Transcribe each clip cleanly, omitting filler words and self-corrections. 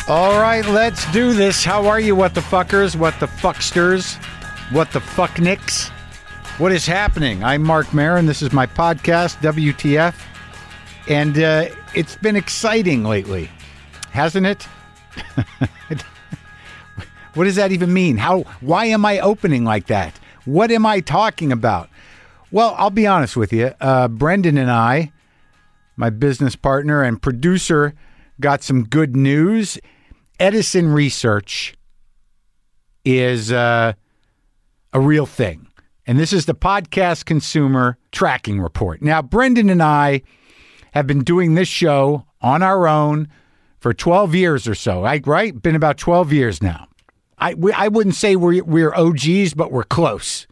All right, let's do this. How are you, what the fuckers, what the fucksters, what the fucknicks? What is happening? I'm Mark Maron. This is my podcast, WTF. And it's been exciting lately, hasn't it? What does that even mean? Why am I opening like that? What am I talking about? Well, I'll be honest with you. Brendan and I, my business partner and producer, got some good news. Edison Research is a real thing. And this is the Podcast Consumer Tracking Report. Now, Brendan and I have been doing this show on our own for 12 years or so, right? Been about 12 years now. I wouldn't say we're OGs, but we're close.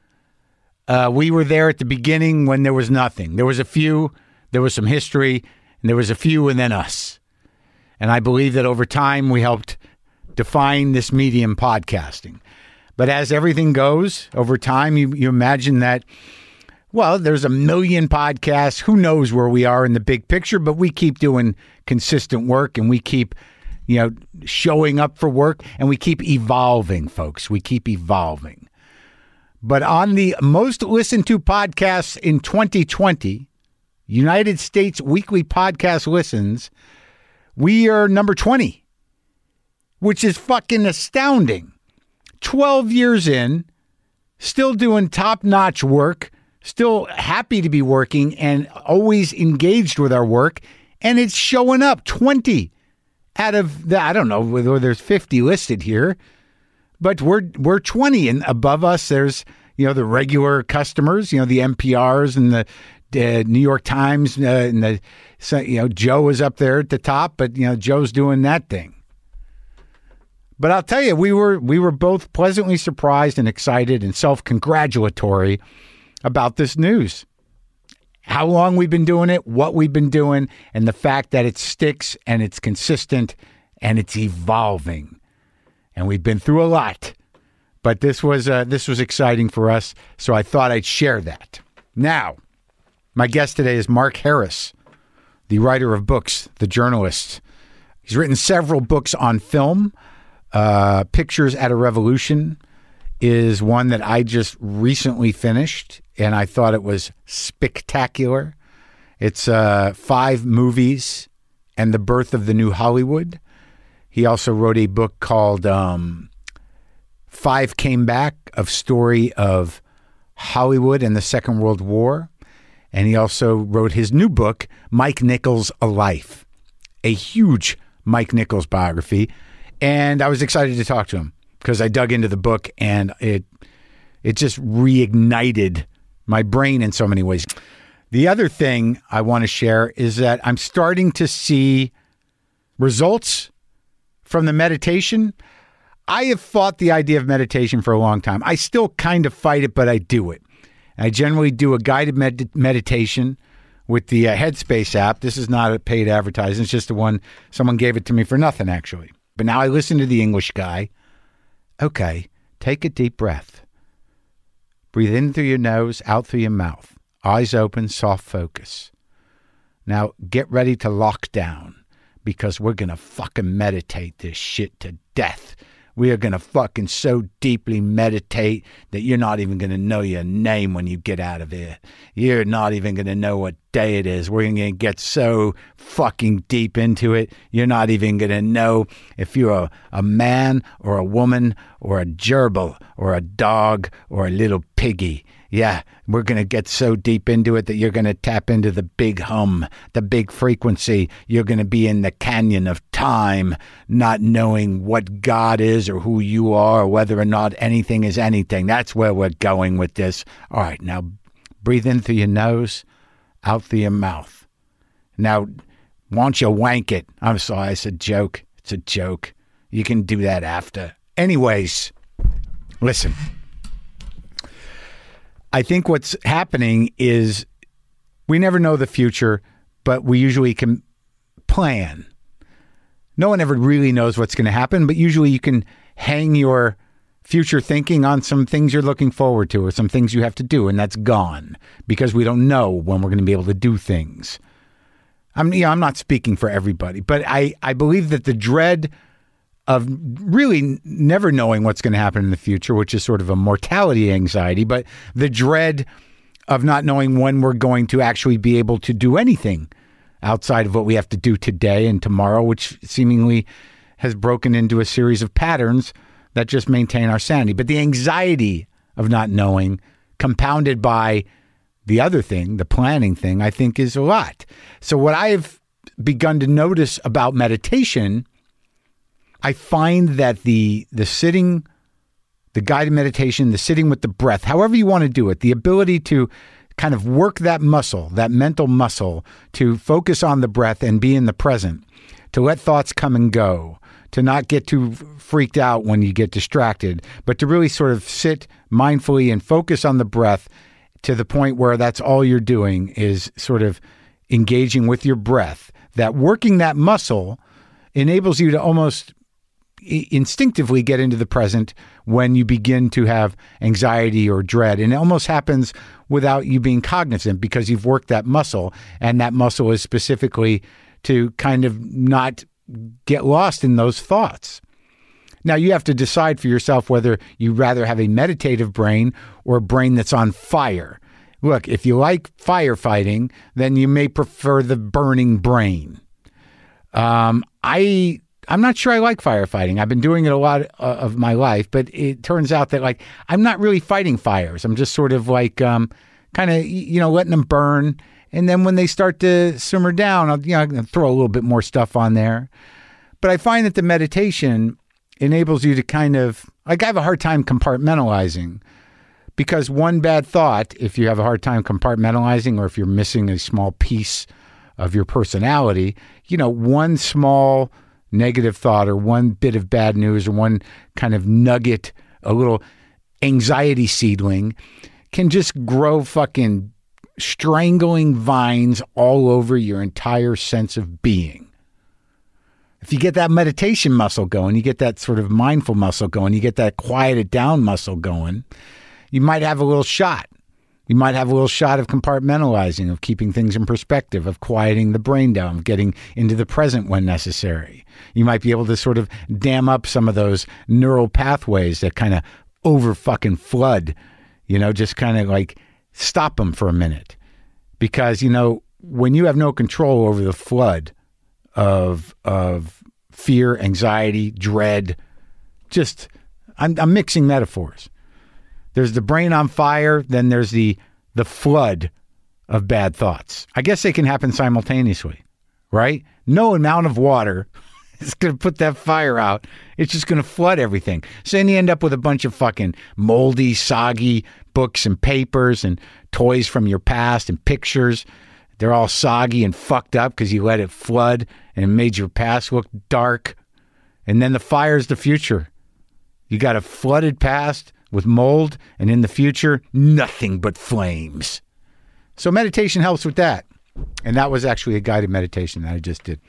We were there at the beginning when there was nothing. There was a few, there was some history, and there was a few, and then us. And I believe that over time we helped define this medium, podcasting. But as everything goes over time, you imagine that, well, there's a million podcasts. Who knows where we are in the big picture, but we keep doing consistent work and we keep, showing up for work and we keep evolving, folks. We keep evolving. But on the most listened to podcasts in 2020, United States weekly podcast listens, we are number 20, which is fucking astounding. 12 years in, still doing top-notch work, still happy to be working and always engaged with our work, and it's showing up 20 out of the, I don't know whether there's 50 listed here, but we're 20, and above us there's, the regular customers, the NPRs and the New York Times, and Joe is up there at the top, but Joe's doing that thing. But I'll tell you, we were both pleasantly surprised and excited and self-congratulatory about this news. How long we've been doing it, what we've been doing, and the fact that it sticks and it's consistent and it's evolving. And we've been through a lot. But this was exciting for us, so I thought I'd share that. Now, my guest today is Mark Harris, the writer of books, the journalist. He's written several books on film. Pictures at a Revolution is one that I just recently finished, and I thought it was spectacular. It's 5 movies and the birth of the new Hollywood. He also wrote a book called 5 Came Back, a story of Hollywood and the Second World War. And he also wrote his new book, Mike Nichols, A Life, a huge Mike Nichols biography. And I was excited to talk to him because I dug into the book and it just reignited my brain in so many ways. The other thing I want to share is that I'm starting to see results from the meditation. I have fought the idea of meditation for a long time. I still kind of fight it, but I do it. I generally do a guided meditation with the Headspace app. This is not a paid advertising. It's just the one, someone gave it to me for nothing, actually. But now I listen to the English guy. Okay, take a deep breath. Breathe in through your nose, out through your mouth. Eyes open, soft focus. Now get ready to lock down because we're going to fucking meditate this shit to death. We are going to fucking so deeply meditate that you're not even going to know your name when you get out of here. You're not even going to know what day it is. We're going to get so fucking deep into it. You're not even going to know if you're a man or a woman or a gerbil or a dog or a little piggy. Yeah, we're going to get so deep into it that you're going to tap into the big hum, the big frequency. You're going to be in the canyon of time, not knowing what God is or who you are or whether or not anything is anything. That's where we're going with this. All right, now breathe in through your nose, out through your mouth. Now, why don't you wank it? I'm sorry, it's a joke. It's a joke. You can do that after. Anyways, listen. I think what's happening is we never know the future, but we usually can plan. No one ever really knows what's going to happen, but usually you can hang your future thinking on some things you're looking forward to or some things you have to do, and that's gone because we don't know when we're going to be able to do things. I'm not speaking for everybody, but I believe that the dread of really never knowing what's going to happen in the future, which is sort of a mortality anxiety, but the dread of not knowing when we're going to actually be able to do anything outside of what we have to do today and tomorrow, which seemingly has broken into a series of patterns that just maintain our sanity. But the anxiety of not knowing, compounded by the other thing, the planning thing, I think is a lot. So what I've begun to notice about meditation, I find that the sitting, the guided meditation, the sitting with the breath, however you want to do it, the ability to kind of work that muscle, that mental muscle, to focus on the breath and be in the present, to let thoughts come and go, to not get too freaked out when you get distracted, but to really sort of sit mindfully and focus on the breath to the point where that's all you're doing is sort of engaging with your breath. That working that muscle enables you to almost instinctively get into the present when you begin to have anxiety or dread. And it almost happens without you being cognizant because you've worked that muscle, and that muscle is specifically to kind of not get lost in those thoughts. Now, you have to decide for yourself whether you rather have a meditative brain or a brain that's on fire. Look, if you like firefighting, then you may prefer the burning brain. I'm not sure I like firefighting. I've been doing it a lot of my life, but it turns out that like I'm not really fighting fires. I'm just sort of like kind of letting them burn, and then when they start to simmer down, I'll throw a little bit more stuff on there. But I find that the meditation enables you to kind of like I have a hard time compartmentalizing, because one bad thought, if you have a hard time compartmentalizing, or if you're missing a small piece of your personality, one small negative thought or one bit of bad news or one kind of nugget, a little anxiety seedling can just grow fucking strangling vines all over your entire sense of being. If you get that meditation muscle going, you get that sort of mindful muscle going, you get that quieted down muscle going, you might have a little shot. You might have a little shot of compartmentalizing, of keeping things in perspective, of quieting the brain down, of getting into the present when necessary. You might be able to sort of dam up some of those neural pathways that kind of over fucking flood, just kind of like stop them for a minute. Because, when you have no control over the flood of fear, anxiety, dread, I'm mixing metaphors. There's the brain on fire, then there's the flood of bad thoughts. I guess they can happen simultaneously, right? No amount of water is going to put that fire out. It's just going to flood everything. So then you end up with a bunch of fucking moldy, soggy books and papers and toys from your past and pictures. They're all soggy and fucked up because you let it flood and it made your past look dark. And then the fire's the future. You got a flooded past with mold, and in the future, nothing but flames. So meditation helps with that. And that was actually a guided meditation that I just did.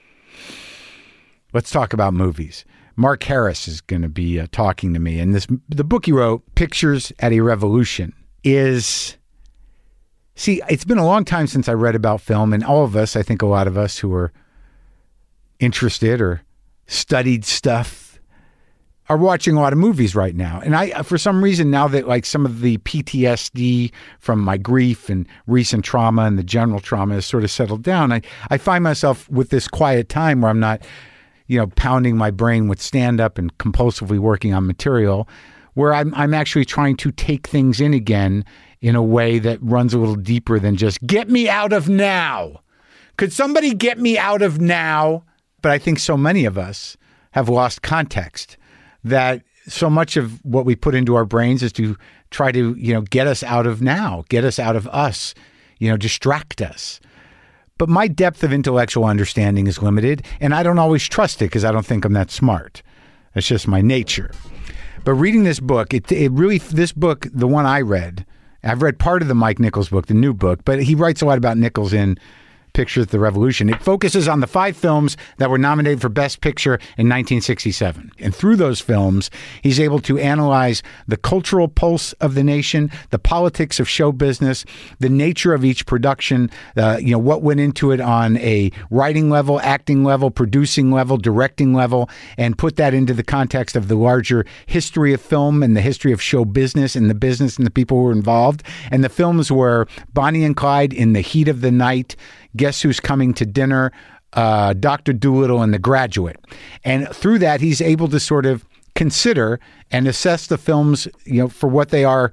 Let's talk about movies. Mark Harris is going to be talking to me. And the book he wrote, Pictures at a Revolution, is... See, it's been a long time since I read about film, and all of us, I think a lot of us who are interested or studied stuff, are watching a lot of movies right now. And I, for some reason, now that like some of the PTSD from my grief and recent trauma and the general trauma has sort of settled down, I find myself with this quiet time where I'm not, pounding my brain with stand-up and compulsively working on material, where I'm actually trying to take things in again in a way that runs a little deeper than just get me out of now. Could somebody get me out of now? But I think so many of us have lost context, that so much of what we put into our brains is to try to, get us out of now, get us out of us, distract us. But my depth of intellectual understanding is limited, and I don't always trust it because I don't think I'm that smart. That's just my nature. But reading this book, this book, the one I read, I've read part of the Mike Nichols book, the new book, but he writes a lot about Nichols in Picture of the Revolution. It focuses on the 5 films that were nominated for Best Picture in 1967. And through those films, he's able to analyze the cultural pulse of the nation, the politics of show business, the nature of each production, what went into it on a writing level, acting level, producing level, directing level, and put that into the context of the larger history of film and the history of show business and the people who were involved. And the films were Bonnie and Clyde, In the Heat of the Night, Guess Who's Coming to Dinner, Dr. Dolittle, and The Graduate. And through that, he's able to sort of consider and assess the films, for what they are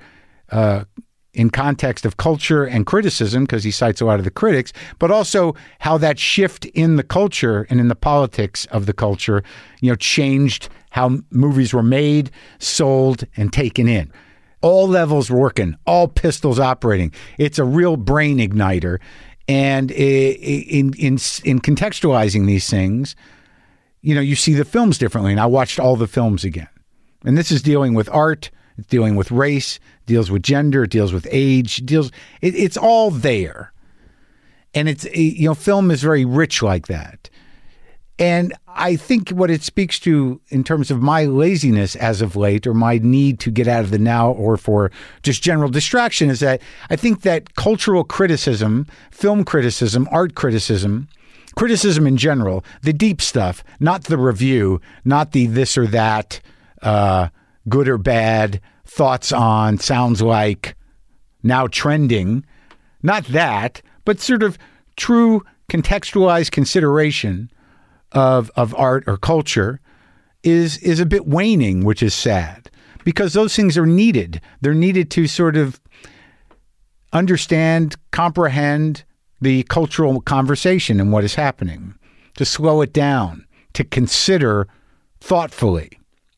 in context of culture and criticism, because he cites a lot of the critics, but also how that shift in the culture and in the politics of the culture, changed how movies were made, sold, and taken in. All levels working, all pistols operating. It's a real brain igniter. And in contextualizing these things, you see the films differently. And I watched all the films again. And this is dealing with art, it's dealing with race, deals with gender, it deals with age, it's all there. And it's, film is very rich like that. And I think what it speaks to in terms of my laziness as of late, or my need to get out of the now, or for just general distraction, is that I think that cultural criticism, film criticism, art criticism, criticism in general, the deep stuff, not the review, not the this or that, good or bad, thoughts on, sounds like, now trending, not that, but sort of true contextualized consideration of art or culture is a bit waning, which is sad, because those things are needed. They're needed to sort of understand, comprehend the cultural conversation and what is happening, to slow it down, to consider thoughtfully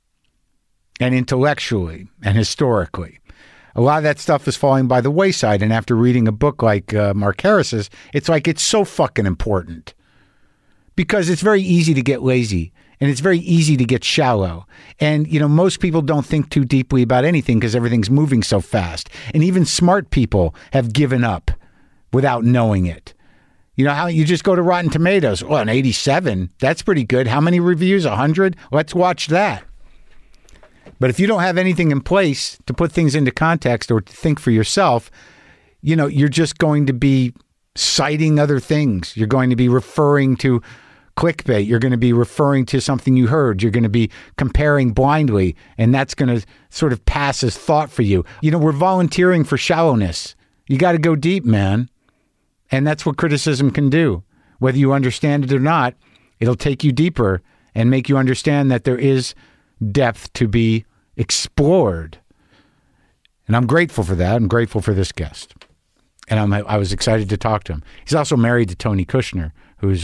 and intellectually and historically. A lot of that stuff is falling by the wayside. And after reading a book like Mark Harris's, it's so fucking important. Because it's very easy to get lazy, and it's very easy to get shallow. And, most people don't think too deeply about anything because everything's moving so fast. And even smart people have given up without knowing it. How you just go to Rotten Tomatoes. Well, an 87, that's pretty good. How many reviews? 100? Let's watch that. But if you don't have anything in place to put things into context or to think for yourself, you're just going to be citing other things. You're going to be referring to clickbait. You're going to be referring to something you heard. You're going to be comparing blindly, and that's going to sort of pass as thought for you. We're volunteering for shallowness. You got to go deep, man. And that's what criticism can do. Whether you understand it or not, it'll take you deeper and make you understand that there is depth to be explored. And I'm grateful for that. I'm grateful for this guest. And I was excited to talk to him. He's also married to Tony Kushner, who's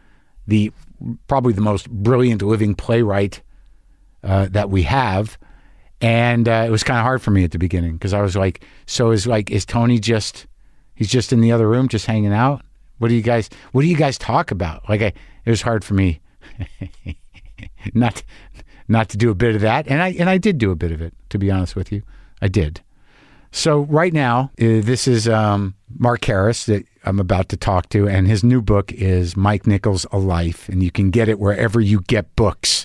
probably the most brilliant living playwright that we have. And it was kind of hard for me at the beginning because I was like, is Tony he's just in the other room, just hanging out? What do you guys talk about? It was hard for me not to do a bit of that. And I did do a bit of it, to be honest with you. I did. So right now, this is Mark Harris that I'm about to talk to, and his new book is Mike Nichols, A Life, and you can get it wherever you get books.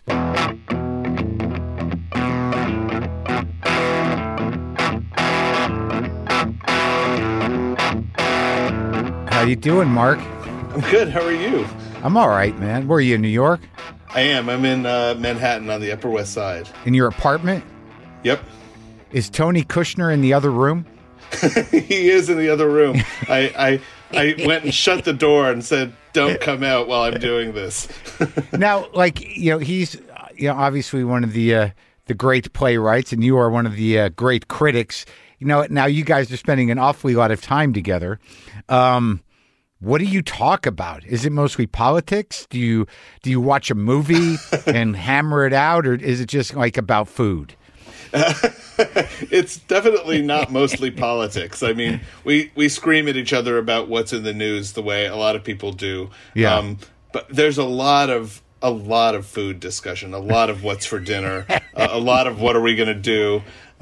How you doing, Mark? I'm good. How are you? I'm all right, man. Where are you, in New York? I am. I'm in Manhattan on the Upper West Side. In your apartment? Yep. Is Tony Kushner in the other room? He is in the other room. I went and shut the door and said, "Don't come out while I'm doing this." Now, he's obviously one of the great playwrights, and you are one of the great critics. Now you guys are spending an awfully lot of time together. What do you talk about? Is it mostly politics? Do you watch a movie and hammer it out, or is it just about food? It's definitely not mostly politics. I mean, we scream at each other about what's in the news the way a lot of people do. Yeah. But there's a lot of food discussion, a lot of what's for dinner, a lot of what are we going to do.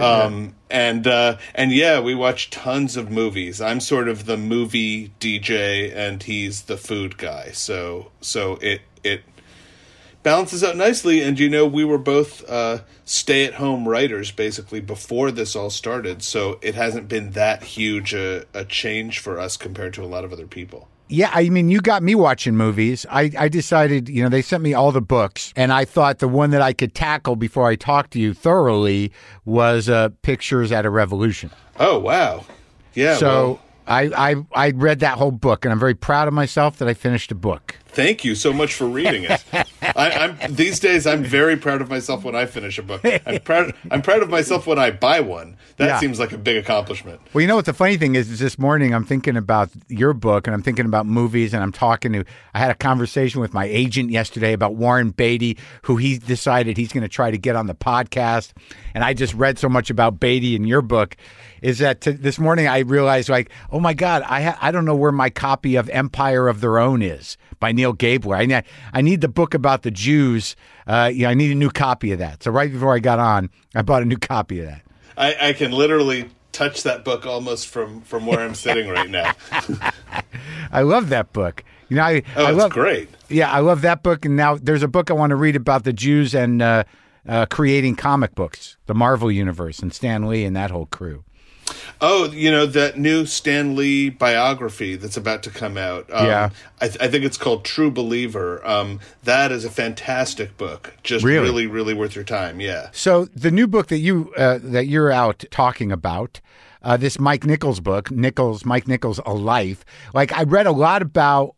And yeah, we watch tons of movies. I'm sort of the movie DJ, and he's the food guy. So it balances out nicely. And we were both stay-at-home writers basically before this all started. So it hasn't been that huge a change for us compared to a lot of other people. Yeah, I mean, you got me watching movies. I decided, they sent me all the books, and I thought the one that I could tackle before I talked to you thoroughly was Pictures at a Revolution. Oh, wow. Yeah. So I read that whole book, and I'm very proud of myself that I finished a book. Thank you so much for reading it. I'm these days I'm very proud of myself when I finish a book. I'm proud of myself when I buy one. That seems like a big accomplishment. Well, what the funny thing is this morning I'm thinking about your book, and I'm thinking about movies, and I had a conversation with my agent yesterday about Warren Beatty, who he decided he's going to try to get on the podcast. And I just read so much about Beatty in your book, is that this morning I realized, oh my God, I don't know where my copy of Empire of Their Own is by Neil Gabler. I need the book about the Jews. I need a new copy of that. So right before I got on, I bought a new copy of that. I can literally touch that book almost from where I'm sitting right now. I love that book. It's great. Yeah, I love that book. And now there's a book I want to read about the Jews and creating comic books, the Marvel Universe, and Stan Lee and that whole crew. Oh, that new Stan Lee biography that's about to come out. I think it's called True Believer. That is a fantastic book. Just really, really worth your time. Yeah. So the new book that you're out talking about, this Mike Nichols book, Mike Nichols, A Life. I read a lot about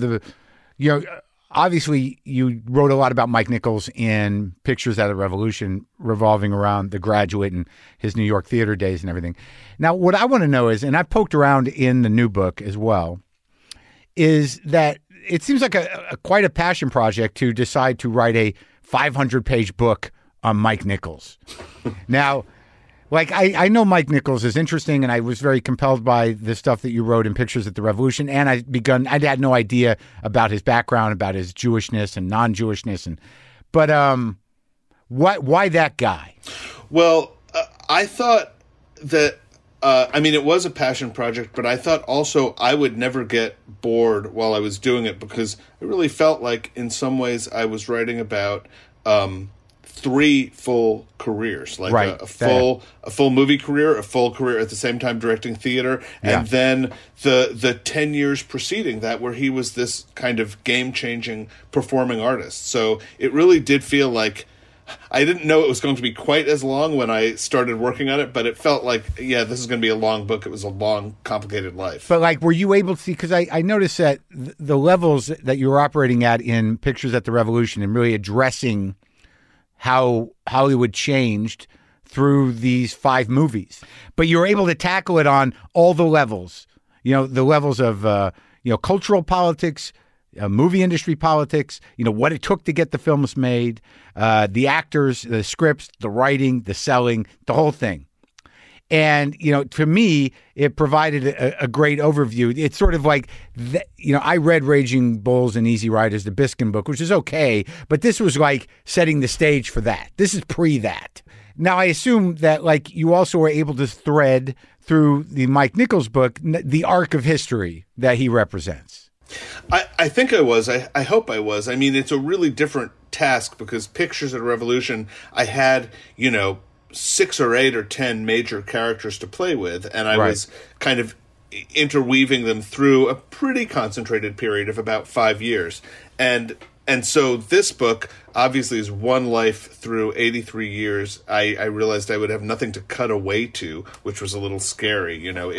obviously, you wrote a lot about Mike Nichols in Pictures at a Revolution, revolving around The Graduate and his New York theater days and everything. Now, what I want to know is, and I poked around in the new book as well, is that it seems like quite a passion project to decide to write a 500-page book on Mike Nichols. Now, I know Mike Nichols is interesting, and I was very compelled by the stuff that you wrote in Pictures at the Revolution, and I had no idea about his background, about his Jewishness and non-Jewishness, but why that guy? Well, I thought that it was a passion project, but I thought also I would never get bored while I was doing it, because I really felt like in some ways I was writing about three full careers, a full movie career, a full career at the same time directing theater, and then the 10 years preceding that where he was this kind of game-changing performing artist. So it really did feel like I didn't know it was going to be quite as long when I started working on it, but it felt like, this is going to be a long book. It was a long, complicated life. But were you able to see, because I noticed that the levels that you were operating at in Pictures at the Revolution and really addressing how Hollywood changed through these 5 movies, but you were able to tackle it on all the levels, the levels of, cultural politics, movie industry politics, what it took to get the films made, the actors, the scripts, the writing, the selling, the whole thing. And, to me, it provided a great overview. It's sort of like, I read Raging Bulls and Easy Riders, the Biskin book, which is okay, but this was like setting the stage for that. This is pre that. Now, I assume that you also were able to thread through the Mike Nichols book, the arc of history that he represents. I think I was. I hope I was. It's a really different task because Pictures at a Revolution, I had, 6 or 8 or 10 major characters to play with, and I was kind of interweaving them through a pretty concentrated period of about 5 years. And so this book obviously is one life through 83 years. I realized I would have nothing to cut away to, which was a little scary.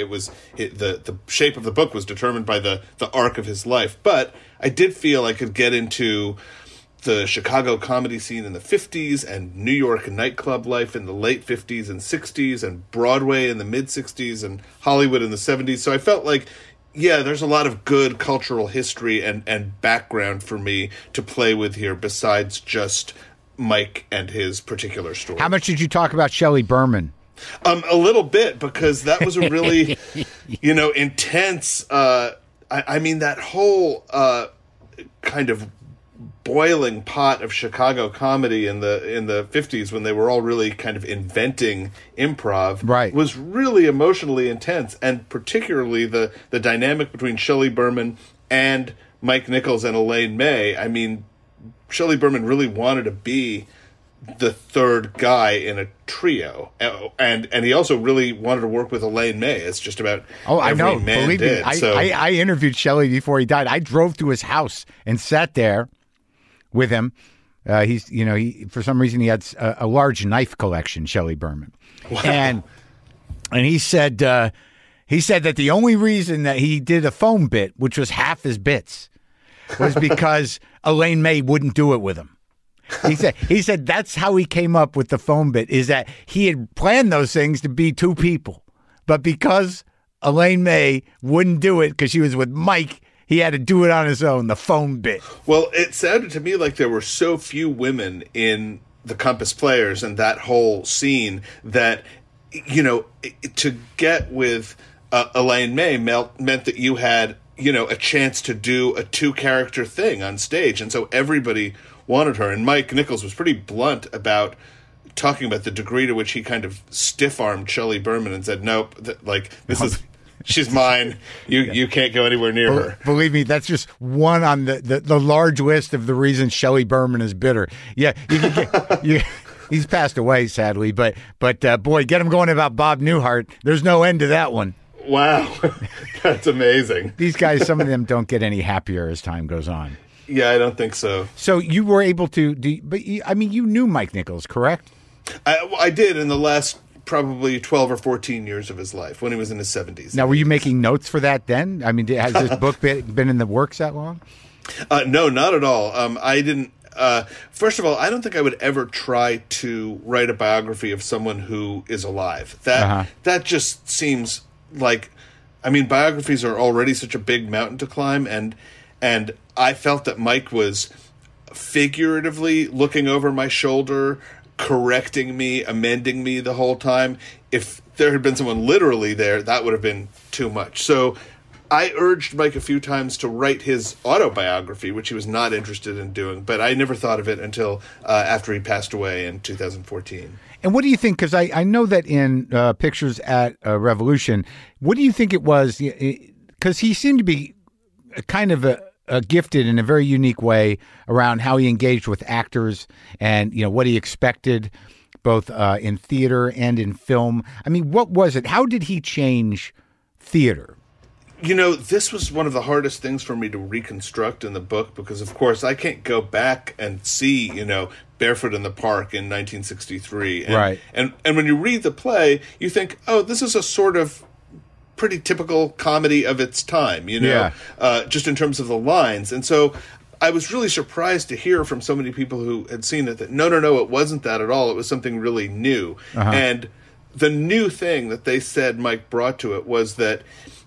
The shape of the book was determined by the arc of his life. But I did feel I could get into the Chicago comedy scene in the 50s and New York nightclub life in the late 50s and 60s and Broadway in the mid 60s and Hollywood in the 70s. So I felt like, there's a lot of good cultural history and background for me to play with here besides just Mike and his particular story. How much did you talk about Shelley Berman? A little bit, because that was a really, intense, that whole kind of boiling pot of Chicago comedy in the 50s when they were all really kind of inventing improv, right, was really emotionally intense, and particularly the dynamic between Shelley Berman and Mike Nichols and Elaine May. I mean, Shelley Berman really wanted to be the third guy in a trio, and he also really wanted to work with Elaine May. It's just about I know. Man Believe did. me, So I interviewed Shelley before he died. I drove to his house and sat there with him. He for some reason he had a large knife collection, Shelley Berman, wow. and he said that the only reason that he did a foam bit, which was half his bits, was because Elaine May wouldn't do it with him. He said that's how he came up with the foam bit, is that he had planned those things to be two people, but because Elaine May wouldn't do it because she was with Mike, he had to do it on his own, the foam bit. Well, it sounded to me like there were so few women in the Compass Players and that whole scene that, to get with Elaine May meant that you had, a chance to do a two-character thing on stage. And so everybody wanted her. And Mike Nichols was pretty blunt about talking about the degree to which he kind of stiff-armed Shelley Berman and said, nope, she's mine. You can't go anywhere near her. Believe me, that's just one on the large list of the reasons Shelley Berman is bitter. Yeah, he's passed away, sadly, but boy, get him going about Bob Newhart. There's no end to that one. Wow, that's amazing. These guys, some of them don't get any happier as time goes on. Yeah, I don't think so. So you were able to, you knew Mike Nichols, correct? I did in the last probably 12 or 14 years of his life, when he was in his 70s. Now, were you making notes for that then? I mean, has this book been in the works that long? No, not at all. I didn't. First of all, I don't think I would ever try to write a biography of someone who is alive. That just seems like, biographies are already such a big mountain to climb, and I felt that Mike was figuratively looking over my shoulder, correcting me, amending me the whole time. If there had been someone literally there, that would have been too much. So I urged Mike a few times to write his autobiography, which he was not interested in doing, but I never thought of it until after he passed away in 2014. And what do you think? Because I know that in Pictures at Revolution, what do you think it was? Because he seemed to be kind of gifted in a very unique way around how he engaged with actors and, what he expected both in theater and in film. What was it? How did he change theater? This was one of the hardest things for me to reconstruct in the book because, of course, I can't go back and see, Barefoot in the Park in 1963. Right. And when you read the play, you think, oh, this is a sort of pretty typical comedy of its time, just in terms of the lines. And so I was really surprised to hear from so many people who had seen it that, no, it wasn't that at all. It was something really new. Uh-huh. And the new thing that they said Mike brought to it was that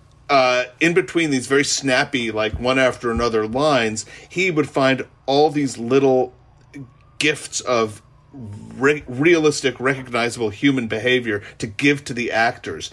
in between these very snappy, like one after another lines, he would find all these little gifts of realistic, recognizable human behavior to give to the actors,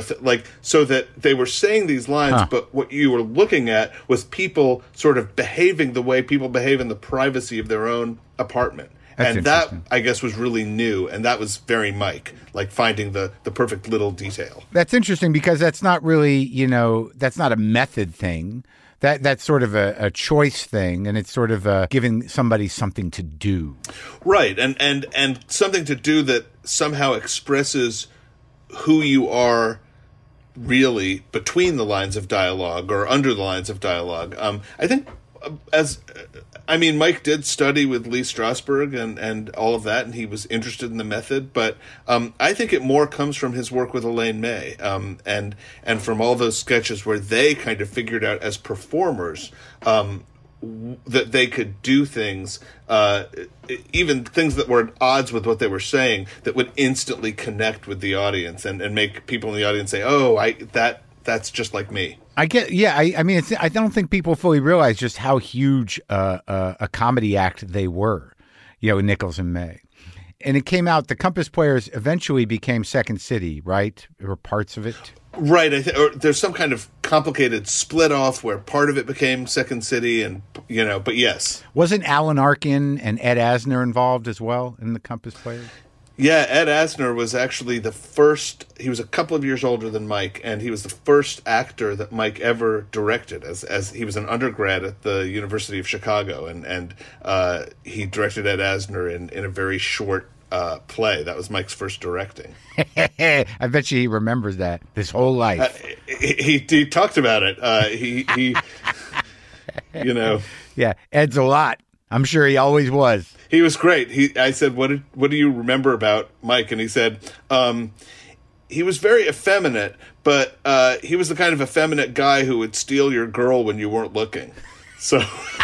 so that they were saying these lines, but what you were looking at was people sort of behaving the way people behave in the privacy of their own apartment. And that, I guess, was really new, and that was very Mike, like finding the perfect little detail. That's interesting because that's not really, that's not a method thing. That's sort of a choice thing, and it's sort of giving somebody something to do. Right, and something to do that somehow expresses who you are really between the lines of dialogue or under the lines of dialogue. I think Mike did study with Lee Strasberg and all of that, and he was interested in the method. But I think it more comes from his work with Elaine May, and from all those sketches where they kind of figured out as performers that they could do things, even things that were at odds with what they were saying, that would instantly connect with the audience and make people in the audience say, "Oh, that's just like me." I get, yeah. I don't think people fully realize just how huge a comedy act they were, Nichols and May. And it came out, the Compass Players eventually became Second City, right? Or parts of it? Right. Or there's some kind of complicated split off where part of it became Second City, and but yes. Wasn't Alan Arkin and Ed Asner involved as well in the Compass Players? Yeah, Ed Asner was actually the first. He was a couple of years older than Mike, and he was the first actor that Mike ever directed. As he was an undergrad at the University of Chicago, and he directed Ed Asner in a very short play. That was Mike's first directing. I bet you he remembers that his whole life. He talked about it. He Yeah, Ed's a lot. I'm sure he always was. He was great. I said, "What do you remember about Mike?" And he said, he was very effeminate, but he was the kind of effeminate guy who would steal your girl when you weren't looking. So,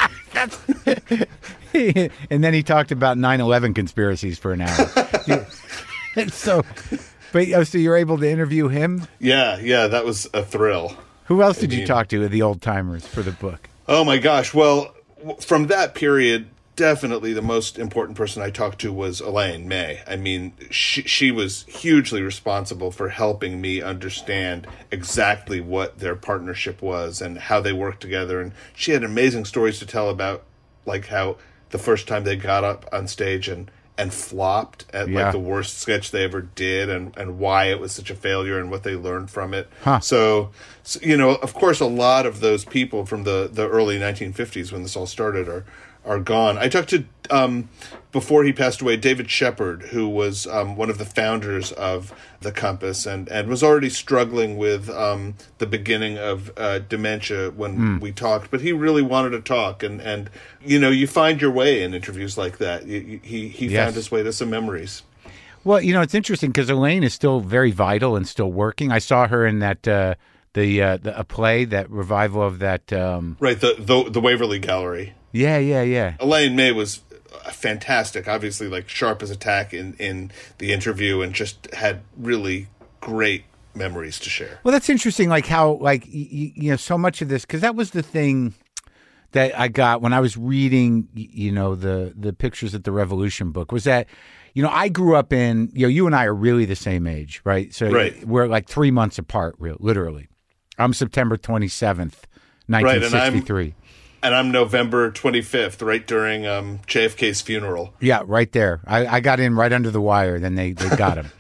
and then he talked about 9/11 conspiracies for an hour. So you're able to interview him? Yeah, that was a thrill. Who else did you talk to of the old timers for the book? Oh my gosh! Well, from that period, definitely the most important person I talked to was Elaine May. I mean, she was hugely responsible for helping me understand exactly what their partnership was and how they worked together. And she had amazing stories to tell about, like, how the first time they got up on stage and flopped at like the worst sketch they ever did, and why it was such a failure and what they learned from it. So of course, a lot of those people from the early 1950s when this all started are gone. I talked to, before he passed away, David Shepard, who was one of the founders of the Compass and was already struggling with the beginning of dementia when we talked. But he really wanted to talk. And you find your way in interviews like that. He found his way to some memories. Well, it's interesting because Elaine is still very vital and still working. I saw her in that a play, that revival of that. Right, the Waverly Gallery. Yeah. Elaine May was fantastic, obviously, like sharp as a tack in the interview, and just had really great memories to share. Well, that's interesting, like how, like, so much of this, because that was the thing that I got when I was reading, the Pictures at the Revolution book, was that, I grew up in, you and I are really the same age, right? So we're like 3 months apart, literally. I'm September 27th, 1963. Right, and I'm November 25th, right during JFK's funeral. Yeah, right there. I got in right under the wire. Then they got him.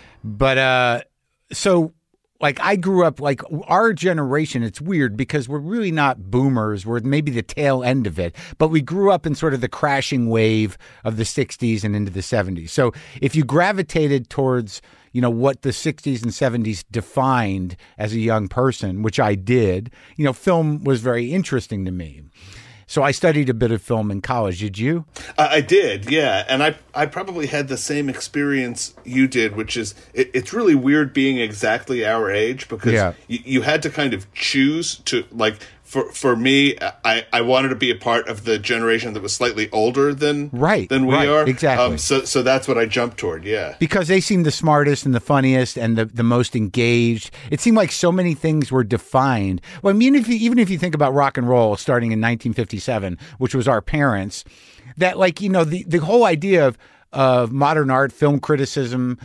But so, like, I grew up, like, our generation, it's weird because we're really not boomers. We're maybe the tail end of it. But we grew up in sort of the crashing wave of the 60s and into the 70s. So if you gravitated towards what the 60s and 70s defined as a young person, which I did, film was very interesting to me. So I studied a bit of film in college. Did you? I did, yeah. And I probably had the same experience you did, which is it's really weird being exactly our age because you had to kind of choose to, like, for me, I wanted to be a part of the generation that was slightly older than we are. Exactly. So that's what I jumped toward, yeah. Because they seemed the smartest and the funniest and the most engaged. It seemed like so many things were defined. Well, I mean, even if you think about rock and roll starting in 1957, which was our parents, that, like, the whole idea of modern art, film criticism,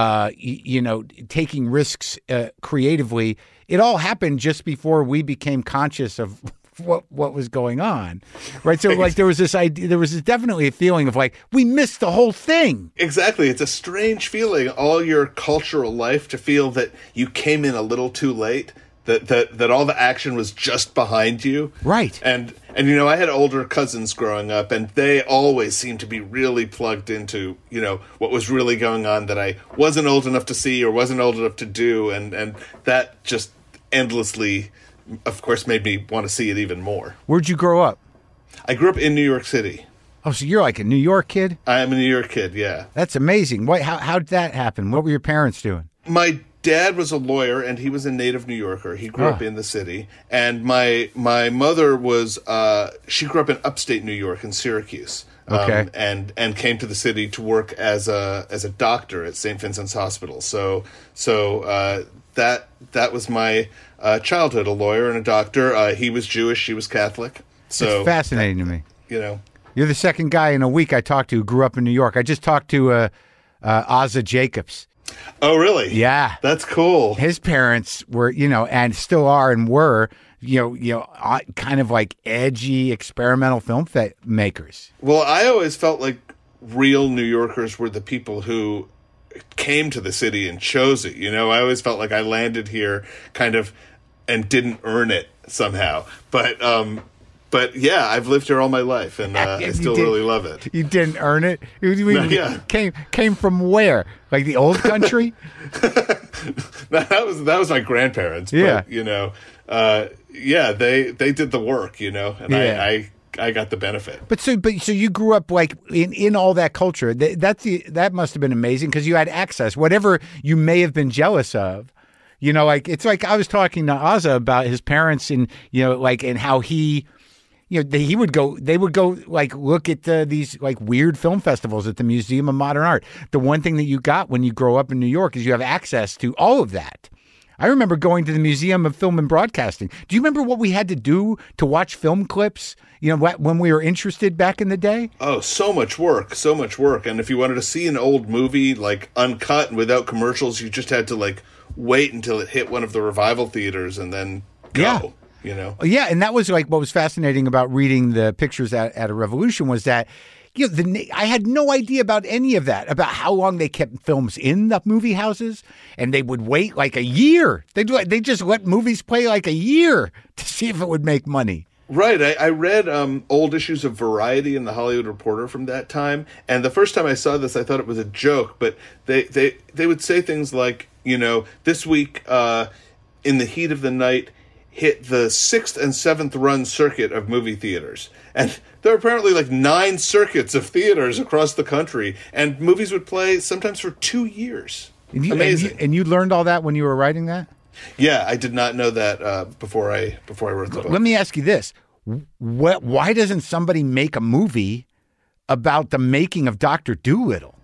taking risks creatively, it all happened just before we became conscious of what was going on, right? So, like, there was definitely a feeling of, like, we missed the whole thing. Exactly. It's a strange feeling all your cultural life to feel that you came in a little too late, that all the action was just behind you. Right. And I had older cousins growing up, and they always seemed to be really plugged into, what was really going on that I wasn't old enough to see or wasn't old enough to do. And that just endlessly, of course, made me want to see it even more. Where'd you grow up? I grew up in New York City. Oh, so you're like a New York kid? I am a New York kid, yeah. That's amazing. How did that happen? What were your parents doing? My dad was a lawyer, and he was a native New Yorker. He grew up in the city. And my mother was, she grew up in upstate New York in Syracuse. Okay. And came to the city to work as a doctor at St. Vincent's Hospital. So that was my childhood, a lawyer and a doctor. He was Jewish, she was Catholic. So it's fascinating to me. You're the second guy in a week I talked to who grew up in New York. I just talked to Ozza Jacobs. Oh, really? Yeah. That's cool. His parents were, and still are and were, kind of like edgy experimental film makers. Well, I always felt like real New Yorkers were the people who came to the city and chose it. I always felt like I landed here kind of and didn't earn it somehow. But yeah, I've lived here all my life, and I still really love it. You didn't earn it? Came from where? Like the old country? that was my grandparents. But, they did the work, and I got the benefit. But so you grew up like in all that culture. That must have been amazing because you had access, whatever you may have been jealous of. It's like I was talking to Azza about his parents and and how he. They would go like look at these like weird film festivals at the Museum of Modern Art. The one thing that you got when you grow up in New York is you have access to all of that. I remember going to the Museum of Film and Broadcasting. Do you remember what we had to do to watch film clips, when we were interested back in the day? Oh, so much work. And if you wanted to see an old movie like uncut and without commercials, you just had to like wait until it hit one of the revival theaters and then go. Yeah. Yeah, and that was like what was fascinating about reading the pictures at a Revolution was that I had no idea about any of that, about how long they kept films in the movie houses, and they would wait like a year. They just let movies play like a year to see if it would make money. Right. I read old issues of Variety and The Hollywood Reporter from that time, and the first time I saw this, I thought it was a joke, but they would say things like, this week in the heat of the night, hit the 6th and 7th run circuit of movie theaters. And there are apparently like 9 circuits of theaters across the country, and movies would play sometimes for 2 years. Amazing. And you learned all that when you were writing that? Yeah, I did not know that before I wrote the book. Let me ask you this. Why doesn't somebody make a movie about the making of Dr. Dolittle?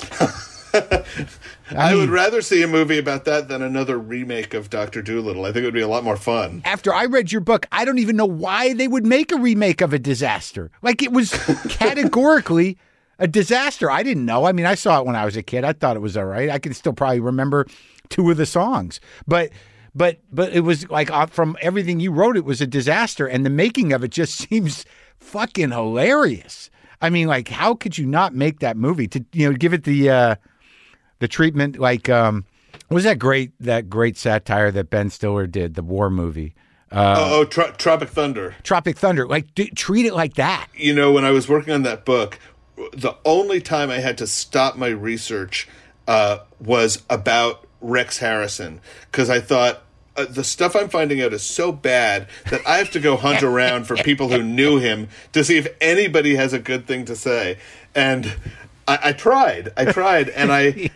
I would rather see a movie about that than another remake of Dr. Dolittle. I think it would be a lot more fun. After I read your book, I don't even know why they would make a remake of A Disaster. Like, it was categorically a disaster. I didn't know. I mean, I saw it when I was a kid. I thought it was all right. I can still probably remember 2 of the songs. But it was like, from everything you wrote, it was a disaster. And the making of it just seems fucking hilarious. I mean, like, how could you not make that movie to, give it the treatment, like, what was that great satire that Ben Stiller did, the war movie? Tropic Thunder. Tropic Thunder. Like, treat it like that. When I was working on that book, the only time I had to stop my research was about Rex Harrison, because I thought, the stuff I'm finding out is so bad that I have to go hunt around for people who knew him to see if anybody has a good thing to say. And I tried, and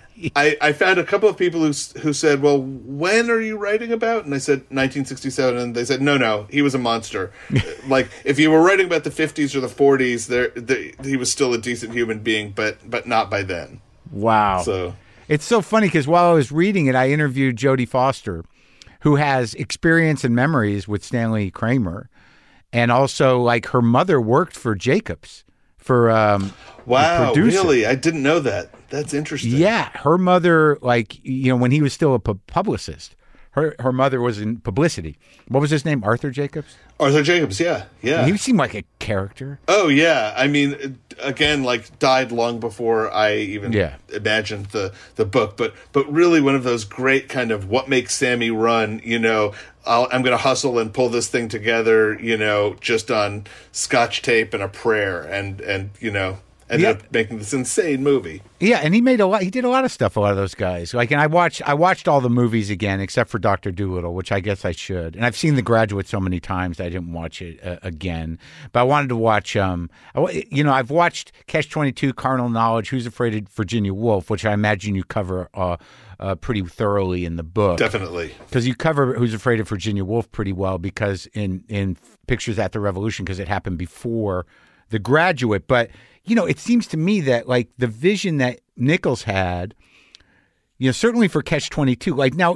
I found a couple of people who said, well, when are you writing about? And I said 1967, and they said, no, he was a monster. Like, if you were writing about the 50s or the 40s, he was still a decent human being, but not by then. Wow. So it's so funny because while I was reading it, I interviewed Jodie Foster, who has experience and memories with Stanley Kramer, and also like her mother worked for Jacobs for wow, really? I didn't know that. That's interesting. Yeah, her mother, like, when he was still a publicist, her mother was in publicity. What was his name? Arthur Jacobs? Arthur Jacobs, yeah. He seemed like a character. Oh, yeah. I mean, again, like, died long before I even imagined the book. But really one of those great kind of what makes Sammy run, I'm going to hustle and pull this thing together, just on Scotch tape and a prayer and ended up making this insane movie. Yeah, and he did a lot of stuff, a lot of those guys. Like, and I watched all the movies again, except for Dr. Dolittle, which I guess I should. And I've seen The Graduate so many times that I didn't watch it again. But I wanted to watch, I've watched Catch-22, Carnal Knowledge, Who's Afraid of Virginia Woolf, which I imagine you cover pretty thoroughly in the book. Definitely. Because you cover Who's Afraid of Virginia Woolf pretty well, because in Pictures at the Revolution, because it happened before The Graduate. But it seems to me that, like, the vision that Nichols had, certainly for Catch-22, like, now,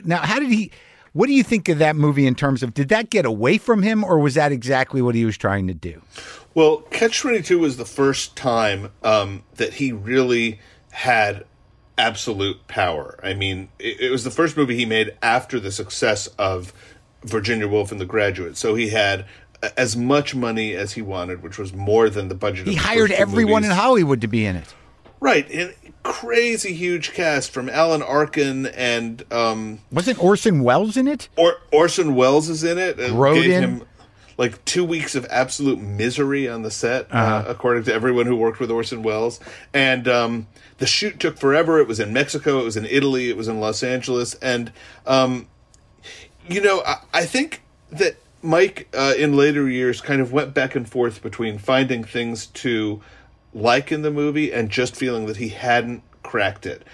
what do you think of that movie in terms of, did that get away from him, or was that exactly what he was trying to do? Well, Catch-22 was the first time that he really had absolute power. I mean, it was the first movie he made after the success of Virginia Woolf and The Graduate. So he had as much money as he wanted, which was more than the budget. He hired everyone movies. in Hollywood to be in it. Right, and crazy huge cast from Alan Arkin and wasn't Orson Welles in it? Orson Welles is in it. Gave him like 2 weeks of absolute misery on the set, according to everyone who worked with Orson Welles. And the shoot took forever. It was in Mexico. It was in Italy. It was in Los Angeles. And I think that Mike in later years kind of went back and forth between finding things to like in the movie and just feeling that he hadn't cracked it.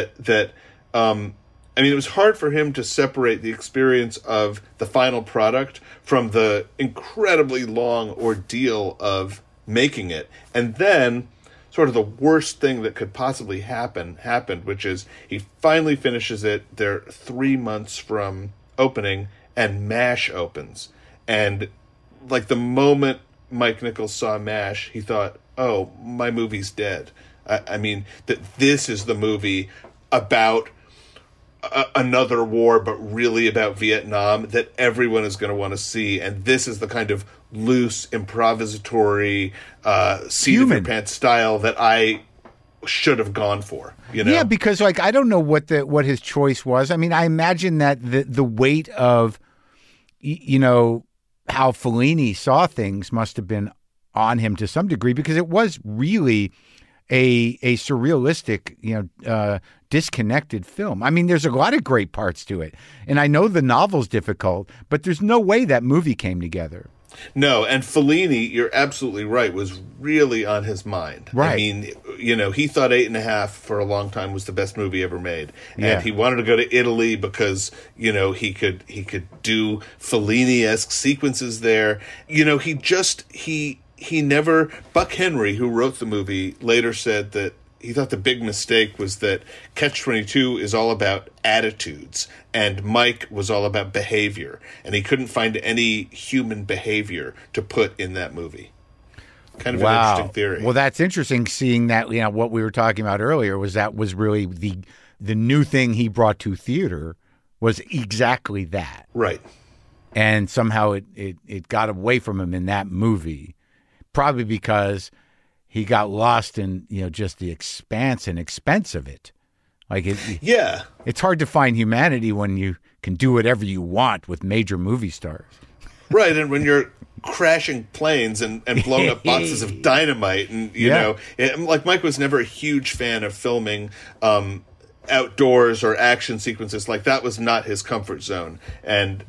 It was hard for him to separate the experience of the final product from the incredibly long ordeal of making it. And then sort of the worst thing that could possibly happened, which is he finally finishes it. They're 3 months from opening and MASH opens. And like the moment Mike Nichols saw MASH, he thought, oh, my movie's dead. I mean, that this is the movie about another war, but really about Vietnam that everyone is going to want to see. And this is the kind of loose, improvisatory, seat of your pants style that I should have gone for. Yeah, because like I don't know what his choice was. I mean, I imagine that the weight of how Fellini saw things must have been on him to some degree, because it was really a surrealistic, disconnected film. I mean, there's a lot of great parts to it, and I know the novel's difficult, but there's no way that movie came together. No, and Fellini, you're absolutely right, was really on his mind. Right. I mean, he thought 8.5 for a long time was the best movie ever made. Yeah. And he wanted to go to Italy because, he could do Fellini-esque sequences there. He never, Buck Henry, who wrote the movie, later said that he thought the big mistake was that Catch-22 is all about attitudes, and Mike was all about behavior, and he couldn't find any human behavior to put in that movie. Kind of an interesting theory. Well, that's interesting, seeing that, what we were talking about earlier was really the new thing he brought to theater was exactly that. Right. And somehow it got away from him in that movie. Probably because he got lost in, just the expanse and expense of it. It's hard to find humanity when you can do whatever you want with major movie stars. Right, and when you're crashing planes and blowing up boxes of dynamite, and like Mike was never a huge fan of filming outdoors or action sequences. Like that was not his comfort zone, and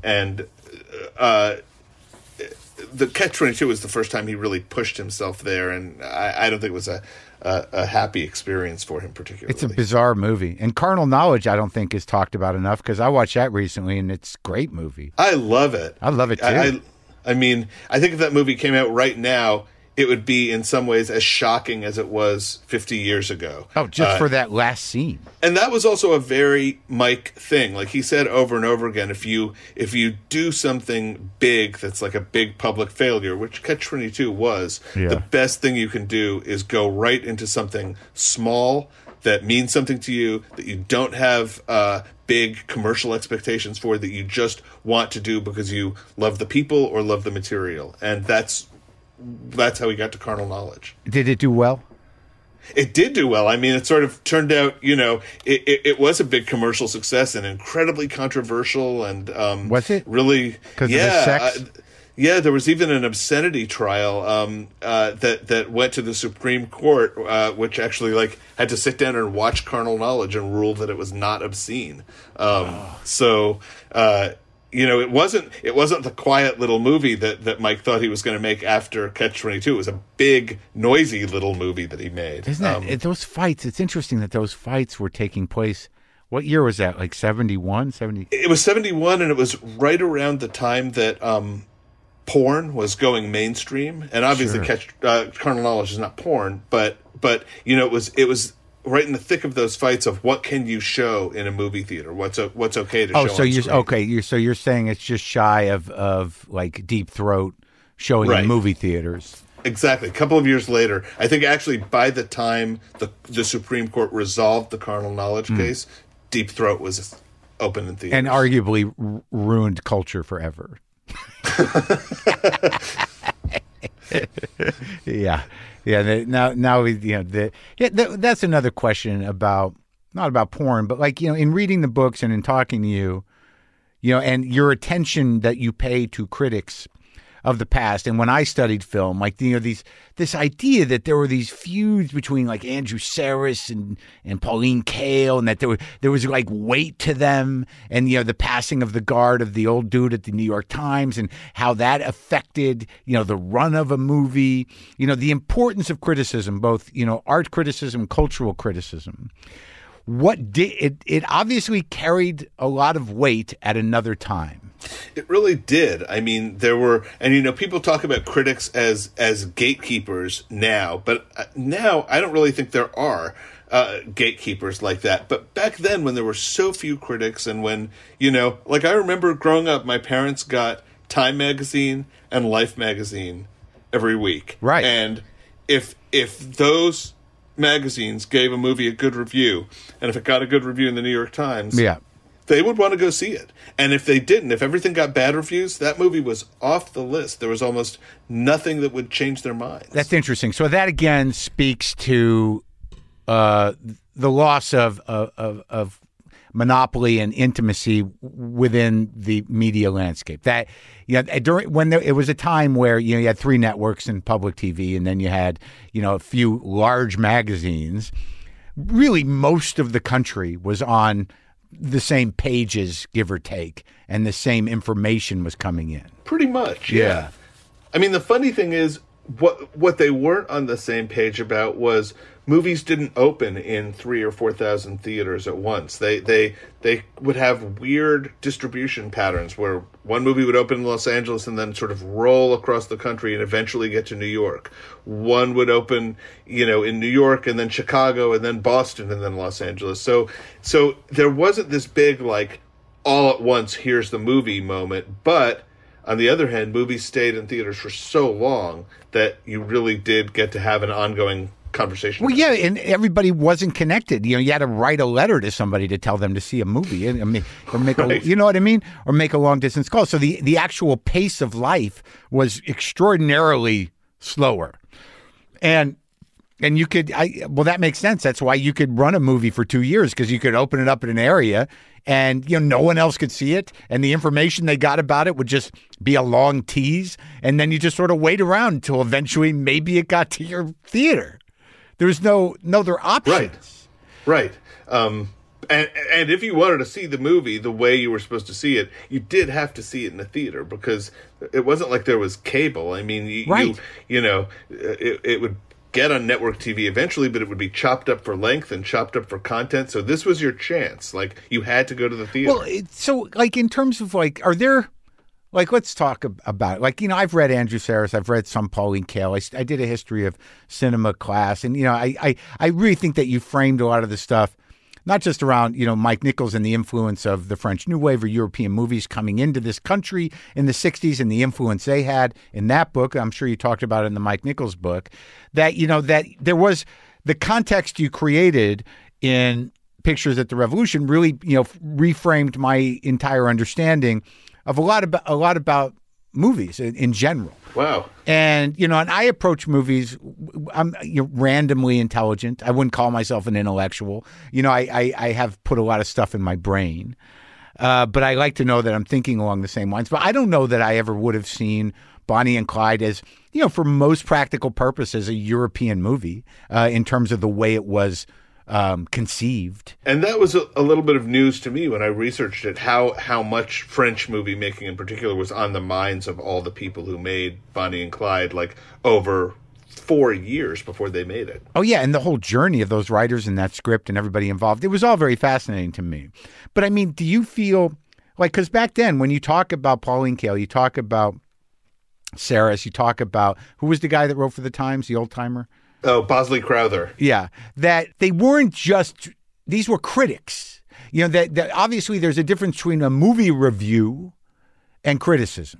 the Catch-22 was the first time he really pushed himself there, and I don't think it was a happy experience for him particularly. It's a bizarre movie. And Carnal Knowledge, I don't think is talked about enough, because I watched that recently, and it's a great movie. I love it. I love it, too. I mean, I think if that movie came out right now, it would be in some ways as shocking as it was 50 years ago. Oh, just for that last scene. And that was also a very Mike thing. Like he said over and over again, if you do something big that's like a big public failure, which Catch-22 was, the best thing you can do is go right into something small that means something to you, that you don't have big commercial expectations for, that you just want to do because you love the people or love the material. And that's how he got to Carnal Knowledge. Did it do well? It did do well. I mean, it sort of turned out, it was a big commercial success and incredibly controversial. And was it really? Because of the sex? There was even an obscenity trial that went to the Supreme Court, which actually had to sit down and watch Carnal Knowledge and rule that it was not obscene. It wasn't the quiet little movie that Mike thought he was going to make after Catch-22. It was a big, noisy little movie that he made. Isn't that those fights? It's interesting that those fights were taking place. What year was that? Like 71, 70? It was 71, and it was right around the time that porn was going mainstream. And obviously, Carnal Knowledge is not porn, but it was right in the thick of those fights of what can you show in a movie theater? What's okay to show? Oh, so you're saying it's just shy of like Deep Throat showing in movie theaters. Exactly. A couple of years later, I think actually by the time the Supreme Court resolved the carnal knowledge case, Deep Throat was open in theaters. And arguably ruined culture forever. Yeah. That's another question about, not about porn, but like, in reading the books and in talking to you, and your attention that you pay to critics of the past. And when I studied film, like, this idea that there were these feuds between like Andrew Sarris and Pauline Kael, and that there was like weight to them, and, the passing of the guard of the old dude at the New York Times, and how that affected, the run of a movie, the importance of criticism, both, art criticism, cultural criticism. What did it obviously carried a lot of weight at another time. It really did. I mean, there were, and people talk about critics as gatekeepers now, but now I don't really think there are gatekeepers like that. But back then, when there were so few critics, and when, like I remember growing up, my parents got Time magazine and Life magazine every week. Right. And if those magazines gave a movie a good review, and if it got a good review in the New York Times, they would want to go see it. And if they didn't, if everything got bad reviews, that movie was off the list. There was almost nothing that would change their minds. That's interesting. So that again speaks to the loss of monopoly and intimacy within the media landscape. That it was a time where you had 3 networks and public TV, and then you had a few large magazines. Really, most of the country was on the same pages, give or take, and the same information was coming in. Pretty much, yeah. I mean, the funny thing is, what they weren't on the same page about was movies didn't open in 3,000 or 4,000 theaters at once. They would have weird distribution patterns where one movie would open in Los Angeles and then sort of roll across the country and eventually get to New York. One would open, in New York and then Chicago and then Boston and then Los Angeles. So there wasn't this big, like, all at once, here's the movie moment. But on the other hand, movies stayed in theaters for so long that you really did get to have an ongoing conversation. Well, yeah, and everybody wasn't connected. You had to write a letter to somebody to tell them to see a movie, or make right. You know what I mean, or make a long distance call. So the actual pace of life was extraordinarily slower, and you could, that makes sense. That's why you could run a movie for 2 years, because you could open it up in an area and no one else could see it, and the information they got about it would just be a long tease, and then you just sort of wait around until eventually maybe it got to your theater. There was no other options. Right. And if you wanted to see the movie the way you were supposed to see it, you did have to see it in a theater, because it wasn't like there was cable. I mean, it would get on network TV eventually, but it would be chopped up for length and chopped up for content. So this was your chance. Like, you had to go to the theater. Well, so like in terms of like, are there, like, let's talk about it. Like, I've read Andrew Sarris. I've read some Pauline Kael. I did a history of cinema class. And, I really think that you framed a lot of the stuff, not just around, Mike Nichols and the influence of the French New Wave or European movies coming into this country in the 60s and the influence they had in that book. I'm sure you talked about it in the Mike Nichols book, that, that there was the context you created in Pictures at the Revolution really, reframed my entire understanding of a lot about movies in general. Wow. And, and I approach movies, I'm randomly intelligent. I wouldn't call myself an intellectual. I have put a lot of stuff in my brain. But I like to know that I'm thinking along the same lines. But I don't know that I ever would have seen Bonnie and Clyde as, for most practical purposes, a European movie in terms of the way it was conceived. And that was a little bit of news to me when I researched it, how much French movie making in particular was on the minds of all the people who made Bonnie and Clyde, like, over 4 years before they made it. Oh, yeah, and the whole journey of those writers and that script and everybody involved, it was all very fascinating to me. But, I mean, do you feel, like, because back then, when you talk about Pauline Kael, you talk about Sarris, you talk about, who was the guy that wrote for the Times, the old-timer? Oh, Bosley Crowther. Yeah, that they weren't just, these were critics. That obviously there's a difference between a movie review and criticism.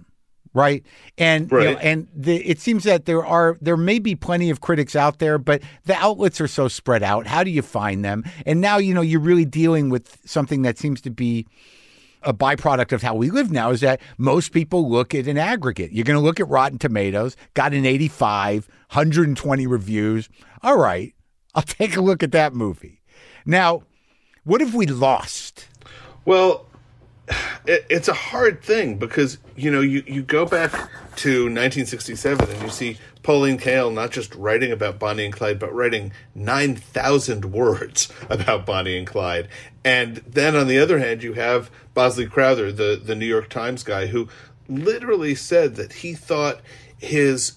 right? And Right. it seems that there may be plenty of critics out there, but the outlets are so spread out. How do you find them? And now you're really dealing with something that seems to be a byproduct of how we live now, is that most people look at an aggregate. You're going to look at Rotten Tomatoes, got an 85, 120 reviews. All right, I'll take a look at that movie. Now, what have we lost? Well, it's a hard thing because, you go back to 1967 and you see Pauline Kael not just writing about Bonnie and Clyde, but writing 9,000 words about Bonnie and Clyde. And then on the other hand, you have Bosley Crowther, the New York Times guy, who literally said that he thought his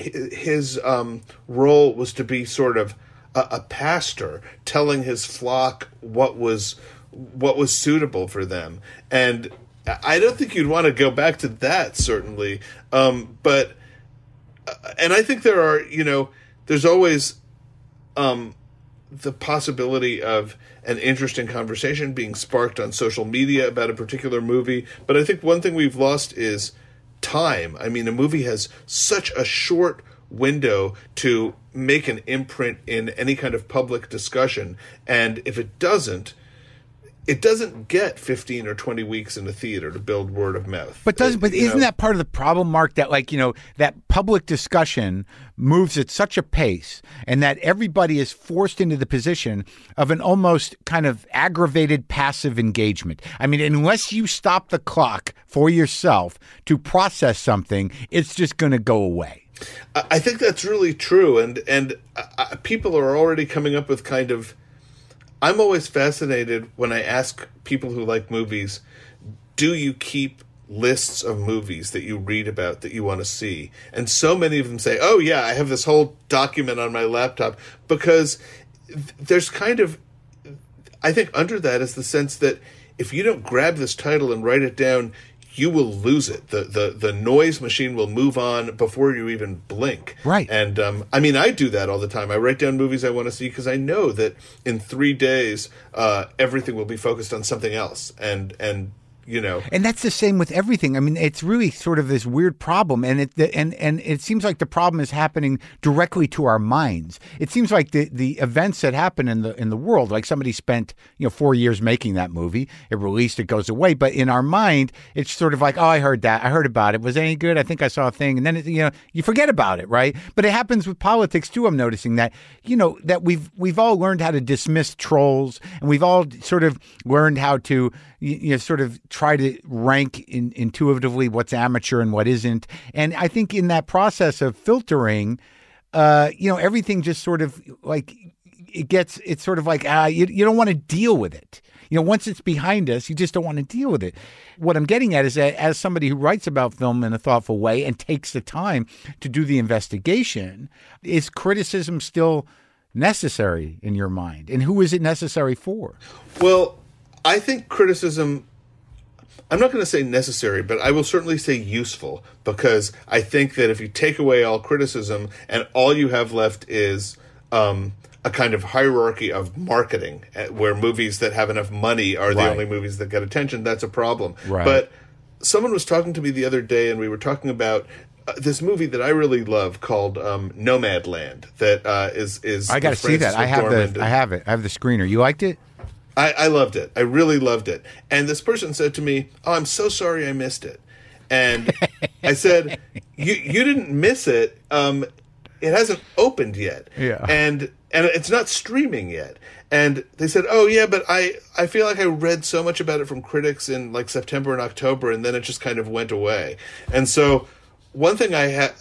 role was to be sort of a pastor telling his flock what was suitable for them. And I don't think you'd want to go back to that, certainly. But I think there are, there's always the possibility of an interesting conversation being sparked on social media about a particular movie. But I think one thing we've lost is time. I mean, a movie has such a short window to make an imprint in any kind of public discussion. And if it doesn't get 15 or 20 weeks in the theater to build word of mouth. But isn't that part of the problem, Mark, that that public discussion moves at such a pace and that everybody is forced into the position of an almost kind of aggravated passive engagement? I mean, unless you stop the clock for yourself to process something, it's just going to go away. I think that's really true. And people are already coming up with kind of, I'm always fascinated when I ask people who like movies, do you keep lists of movies that you read about that you want to see? And so many of them say, oh yeah, I have this whole document on my laptop, because there's kind of, I think under that is the sense that if you don't grab this title and write it down, you will lose it. The noise machine will move on before you even blink. Right. And I mean, I do that all the time. I write down movies I want to see because I know that in 3 days, everything will be focused on something else. And And that's the same with everything. I mean, it's really sort of this weird problem, and it seems like the problem is happening directly to our minds. It seems like the events that happen in the world, like somebody spent 4 years making that movie, it released, it goes away, but in our mind, it's sort of like, oh, I heard about it. Was it any good? I think I saw a thing, and then you forget about it, right? But it happens with politics too. I'm noticing that that we've all learned how to dismiss trolls, and we've all sort of learned how to sort of try to rank intuitively what's amateur and what isn't. And I think in that process of filtering, everything just sort of like it's sort of like, you don't want to deal with it. Once it's behind us, you just don't want to deal with it. What I'm getting at is that as somebody who writes about film in a thoughtful way and takes the time to do the investigation, is criticism still necessary in your mind? And who is it necessary for? Well, I think criticism, I'm not going to say necessary, but I will certainly say useful, because I think that if you take away all criticism and all you have left is a kind of hierarchy of marketing, where movies that have enough money are the only movies that get attention, that's a problem. Right. But someone was talking to me the other day, and we were talking about this movie that I really love called Nomadland. That is I got to see that. I have it. I have the screener. You liked it? I loved it. I really loved it. And this person said to me, "Oh, I'm so sorry I missed it." And I said, "You didn't miss it. It hasn't opened yet. Yeah. And it's not streaming yet." And they said, "Oh yeah, but I feel like I read so much about it from critics in like September and October, and then it just kind of went away." And so one thing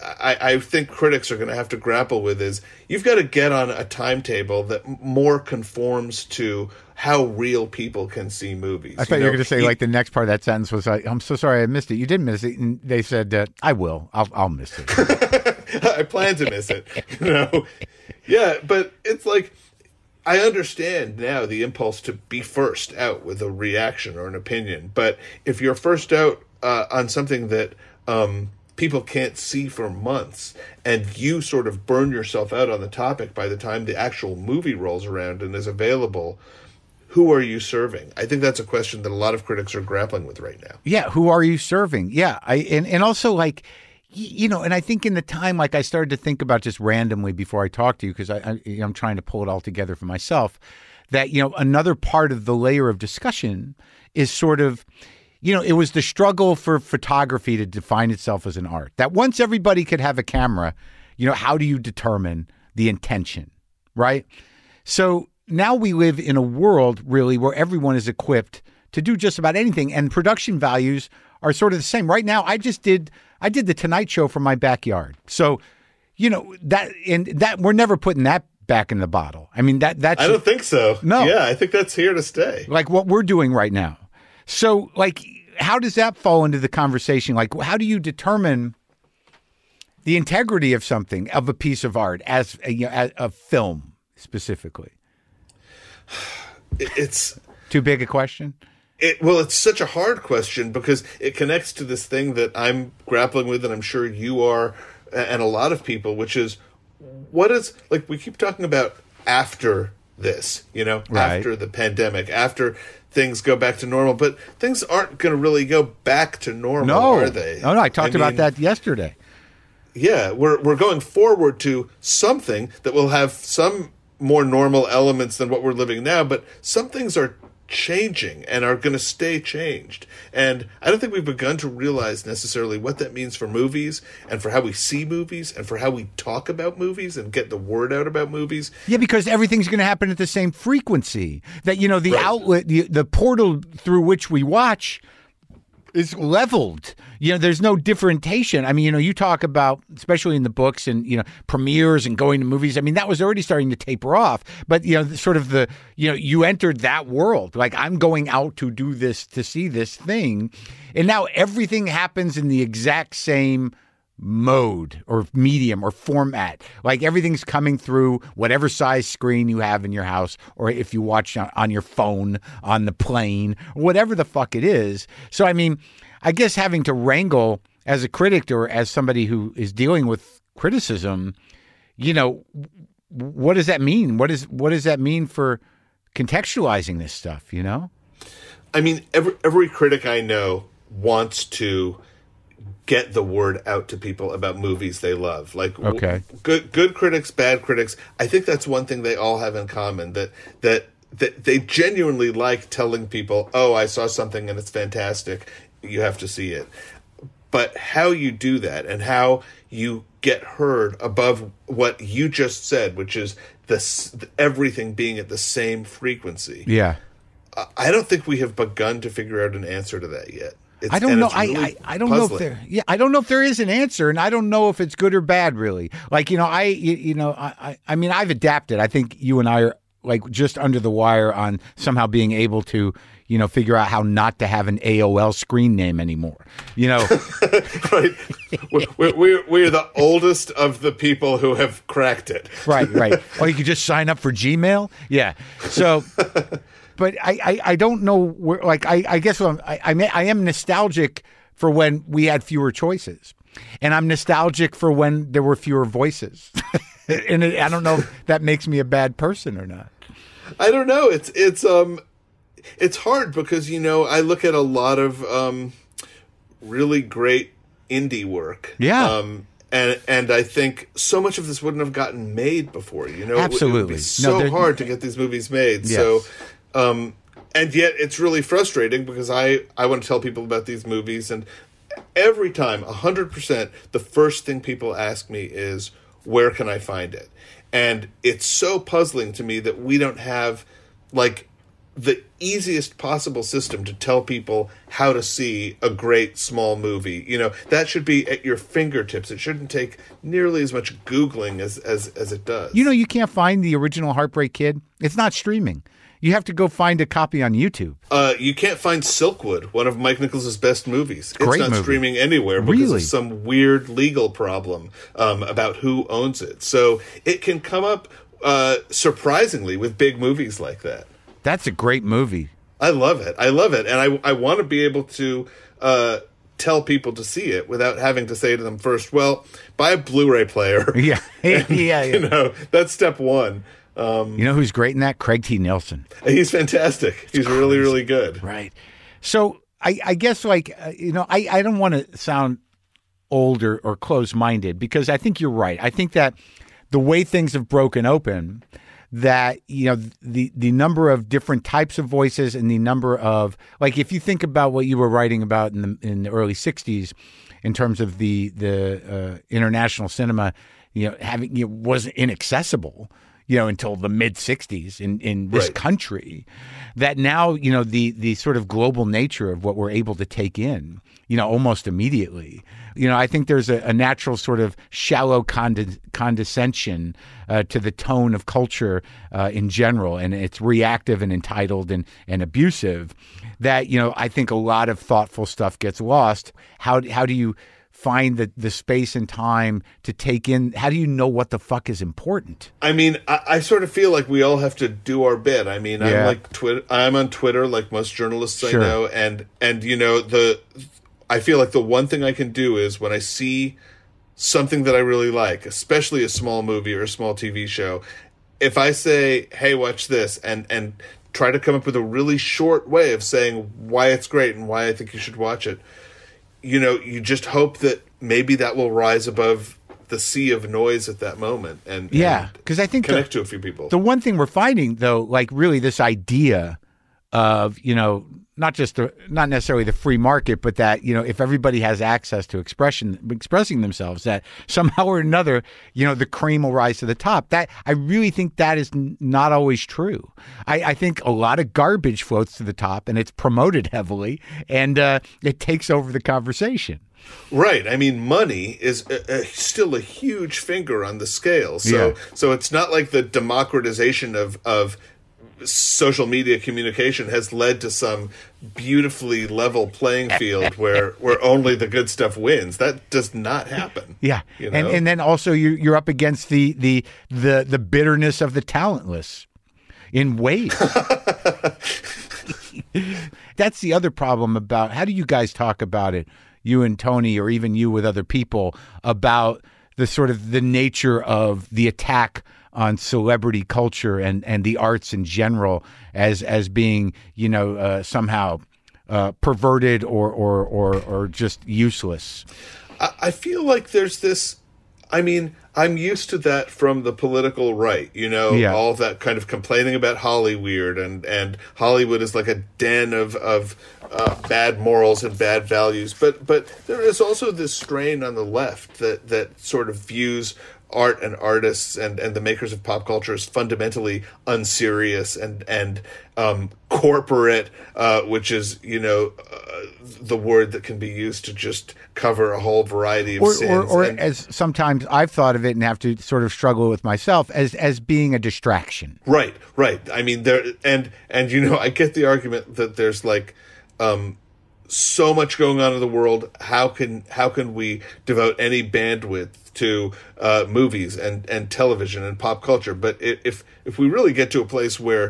I think critics are going to have to grapple with is you've got to get on a timetable that more conforms to how real people can see movies. I thought you were going to say like the next part of that sentence was like, "I'm so sorry I missed it." You didn't miss it, and they said, "I will. I'll miss it." I plan to miss it. Yeah, but it's like, I understand now the impulse to be first out with a reaction or an opinion, but if you're first out on something that people can't see for months, and you sort of burn yourself out on the topic by the time the actual movie rolls around and is available, who are you serving? I think that's a question that a lot of critics are grappling with right now. Yeah, who are you serving? Yeah, and also like, and I think in the time, like I started to think about just randomly before I talked to you, because I'm trying to pull it all together for myself, that, another part of the layer of discussion is sort of, it was the struggle for photography to define itself as an art. That once everybody could have a camera, how do you determine the intention, right? So now we live in a world really where everyone is equipped to do just about anything, and production values are sort of the same. Right now, I did the Tonight Show from my backyard. So, that we're never putting that back in the bottle. I mean, that's I don't think so. No. Yeah, I think that's here to stay. Like what we're doing right now. So, like, how does that fall into the conversation? Like, how do you determine the integrity of something, of a piece of art, as a film specifically? It's too big a question. It's such a hard question because it connects to this thing that I'm grappling with, and I'm sure you are, and a lot of people, which is, what is, like, we keep talking about after this, Right. after the pandemic, after things go back to normal, but things aren't going to really go back to normal, are they? No, I talked about that yesterday. Yeah, we're going forward to something that will have some more normal elements than what we're living now, but some things are changing and are going to stay changed. And I don't think we've begun to realize necessarily what that means for movies and for how we see movies and for how we talk about movies and get the word out about movies. Yeah, because everything's going to happen at the same frequency. That, the right. outlet, the portal through which we watch is leveled. There's no differentiation. I mean, you talk about, especially in the books and, premieres and going to movies. I mean, that was already starting to taper off. But, sort of you entered that world. Like, I'm going out to do this, to see this thing. And now everything happens in the exact same mode or medium or format. Like, everything's coming through whatever size screen you have in your house, or if you watch on your phone, on the plane, whatever the fuck it is. So, I mean, I guess having to wrangle as a critic or as somebody who is dealing with criticism, what does that mean? What does that mean for contextualizing this stuff, I mean, every critic I know wants to get the word out to people about movies they love. Like, okay. Good critics, bad critics. I think that's one thing they all have in common, that they genuinely like telling people, oh, I saw something and it's fantastic, you have to see it. But how you do that and how you get heard above what you just said, which is everything being at the same frequency. Yeah. I don't think we have begun to figure out an answer to that yet. I don't know. Really I don't know if there. Yeah, I don't know if there is an answer, and I don't know if it's good or bad. Really, like I mean, I've adapted. I think you and I are like just under the wire on somehow being able to figure out how not to have an AOL screen name anymore. Right. We're the oldest of the people who have cracked it. Right. Oh, you could just sign up for Gmail. Yeah. So. But I don't know where, like, I guess I am nostalgic for when we had fewer choices, and I'm nostalgic for when there were fewer voices. And I don't know if that makes me a bad person or not. I don't know. It's hard because, I look at a lot of really great indie work. Yeah. And I think so much of this wouldn't have gotten made before. Absolutely. It would be so hard to get these movies made. Yes. So. And yet it's really frustrating because I want to tell people about these movies, and every time, 100%, the first thing people ask me is, where can I find it? And it's so puzzling to me that we don't have, like, the easiest possible system to tell people how to see a great small movie. That should be at your fingertips. It shouldn't take nearly as much Googling as it does. You can't find the original Heartbreak Kid. It's not streaming. You have to go find a copy on YouTube. You can't find Silkwood, one of Mike Nichols' best movies. Great it's not movie. Streaming anywhere because of some weird legal problem about who owns it. So it can come up surprisingly with big movies like that. That's a great movie. I love it. And I want to be able to tell people to see it without having to say to them first, well, buy a Blu-ray player. Yeah. And, that's step one. You know who's great in that? Craig T. Nelson. He's fantastic. He's really, really good. Right. So I guess I don't want to sound old or close-minded, because I think you're right. I think that the way things have broken open, that the number of different types of voices and the number of, like, if you think about what you were writing about in the early 60s in terms of the international cinema, wasn't inaccessible until the mid 60s in this country, that now, the sort of global nature of what we're able to take in, almost immediately. I think there's a natural sort of shallow condescension to the tone of culture in general, and it's reactive and entitled and abusive, that, I think a lot of thoughtful stuff gets lost. How do you find the space and time to take in? How do you know what the fuck is important? I mean, I sort of feel like we all have to do our bit. I mean, I'm on Twitter like most journalists I know, and I feel like the one thing I can do is, when I see something that I really like, especially a small movie or a small TV show, if I say, hey, watch this, and try to come up with a really short way of saying why it's great and why I think you should watch it, you just hope that maybe that will rise above the sea of noise at that moment, and because I think connect to a few people. The one thing we're finding, though, like, really this idea of not necessarily the free market, but that if everybody has access to expressing themselves, that somehow or another the cream will rise to the top. That, I really think that is not always true. I think a lot of garbage floats to the top, and it's promoted heavily, and it takes over the conversation. Right. I mean, money is still a huge finger on the scale. So it's not like the democratization of social media communication has led to some beautifully level playing field where only the good stuff wins. That does not happen. Yeah. And then also you're up against the bitterness of the talentless in ways. That's the other problem about, how do you guys talk about it, you and Tony, or even you with other people, about the sort of the nature of the attack on celebrity culture and the arts in general as being somehow perverted or just useless? I feel like there's this. I mean, I'm used to that from the political right, all of that kind of complaining about Hollywood, and Hollywood is like a den of bad morals and bad values. But there is also this strain on the left that sort of views art and artists and the makers of pop culture is fundamentally unserious and corporate, which is the word that can be used to just cover a whole variety of sins. Or as sometimes I've thought of it and have to sort of struggle with myself, as being a distraction. Right. I mean, there and I get the argument that there's like so much going on in the world. How can we devote any bandwidth to movies and television and pop culture? But if we really get to a place where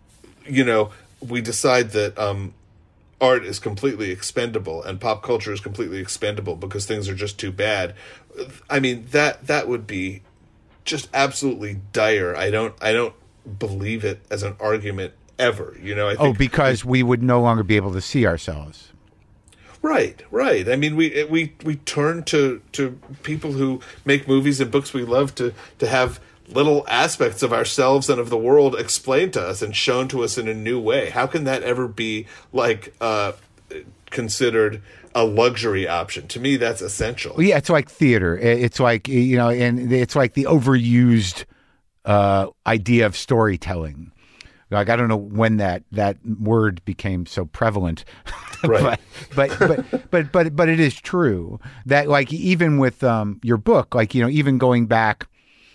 we decide that art is completely expendable and pop culture is completely expendable because things are just too bad, I mean, that would be just absolutely dire. I don't believe it as an argument ever. I think because we would no longer be able to see ourselves. Right. I mean, we turn to people who make movies and books we love to have little aspects of ourselves and of the world explained to us and shown to us in a new way. How can that ever be like considered a luxury option? To me, that's essential. Well, yeah, it's like theater. It's like and it's like the overused idea of storytelling. Like, I don't know when that word became so prevalent, right. but it is true that, like, even with your book, like, even going back,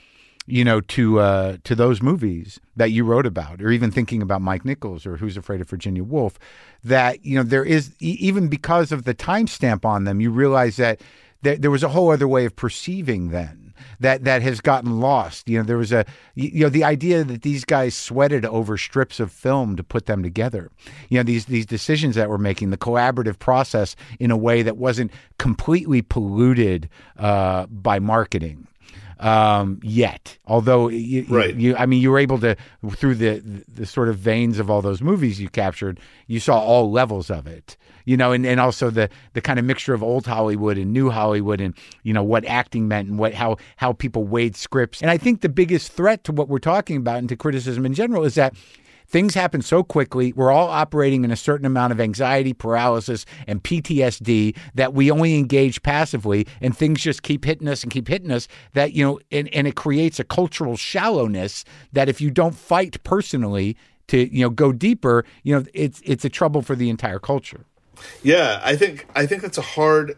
to those movies that you wrote about, or even thinking about Mike Nichols or Who's Afraid of Virginia Woolf, that there is, even because of the timestamp on them, you realize that there was a whole other way of perceiving then. That has gotten lost. There was the idea that these guys sweated over strips of film to put them together. These decisions that we're making, the collaborative process in a way that wasn't completely polluted by marketing. yet. Although, Right. I mean, you were able to, through the sort of veins of all those movies you captured, you saw all levels of it. And also the kind of mixture of old Hollywood and new Hollywood, and what acting meant, and how people weighed scripts. And I think the biggest threat to what we're talking about and to criticism in general is that things happen so quickly. We're all operating in a certain amount of anxiety, paralysis, and PTSD that we only engage passively, and things just keep hitting us and keep hitting us. That and it creates a cultural shallowness that if you don't fight personally to go deeper, it's a trouble for the entire culture. Yeah, I think it's a hard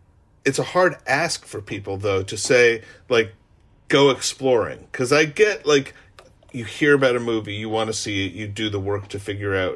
ask for people, though, to say, like, go exploring, because I get, like, you hear about a movie, you want to see it, you do the work to figure out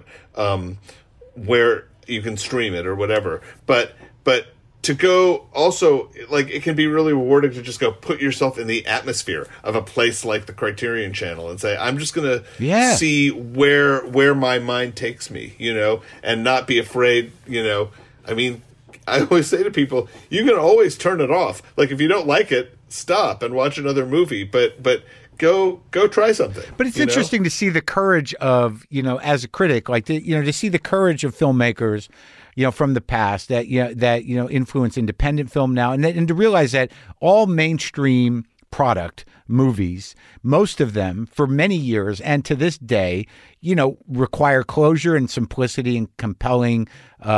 where you can stream it or whatever. But to go also, like, it can be really rewarding to just go put yourself in the atmosphere of a place like the Criterion Channel and say, I'm just going to see where my mind takes me, and not be afraid, I mean, I always say to people, you can always turn it off. Like, if you don't like it, stop and watch another movie, but go try something. But it's interesting to see the courage of, as a critic, like, to see the courage of filmmakers, from the past that influence independent film now, and to realize that all mainstream product movies, most of them for many years and to this day, require closure and simplicity and compelling,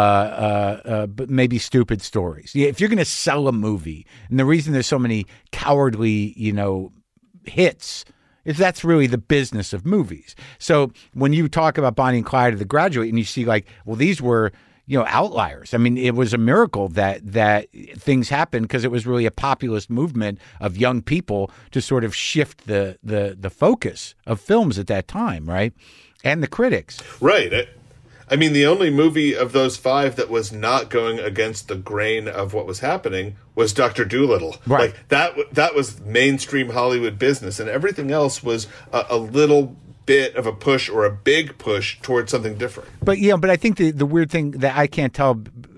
but maybe stupid stories. If you're going to sell a movie, and the reason there's so many cowardly, hits, is that's really the business of movies. So when you talk about Bonnie and Clyde or The Graduate, and you see, like, well, these were outliers. I mean, it was a miracle that things happened because it was really a populist movement of young people to sort of shift the focus of films at that time, right? And the critics. Right. I mean, the only movie of those 5 that was not going against the grain of what was happening was Dr. Dolittle. Right. Like, that was mainstream Hollywood business, and everything else was a little bit of a push or a big push towards something different. But but I think the weird thing that I can't tell,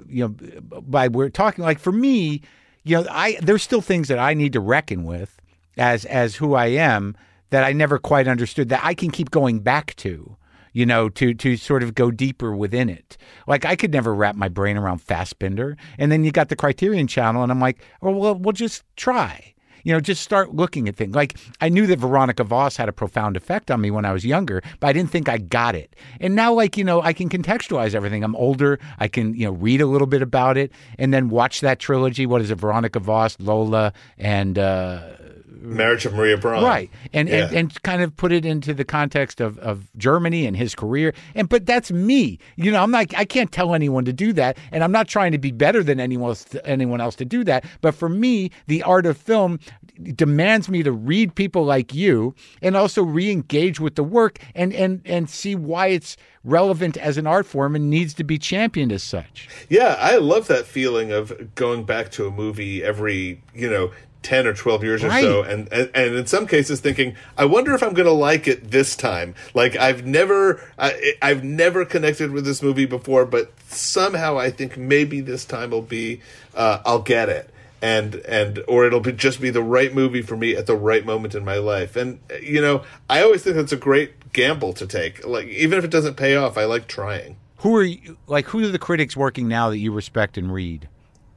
by we're talking, like, for me, there's still things that I need to reckon with as who I am that I never quite understood, that I can keep going back to, to sort of go deeper within it. Like, I could never wrap my brain around Fassbinder, and then you got the Criterion Channel, and I'm like, oh, well, we'll just try. Just start looking at things. Like, I knew that Veronica Voss had a profound effect on me when I was younger, but I didn't think I got it. And now, like, I can contextualize everything. I'm older. I can, read a little bit about it and then watch that trilogy. What is it? Veronica Voss, Lola, and Marriage of Maria Braun. Right. And kind of put it into the context of Germany and his career. But that's me. I'm like, I can't tell anyone to do that. And I'm not trying to be better than anyone else to do that. But for me, the art of film demands me to read people like you and also re-engage with the work and see why it's relevant as an art form and needs to be championed as such. Yeah, I love that feeling of going back to a movie every, 10 or 12 years or so, and in some cases thinking, I wonder if I'm going to like it this time. Like, I've never connected with this movie before, but somehow I think maybe this time will be, I'll get it. Or it'll just be the right movie for me at the right moment in my life. And, I always think that's a great gamble to take. Like, even if it doesn't pay off, I like trying. Who are the critics working now that you respect and read?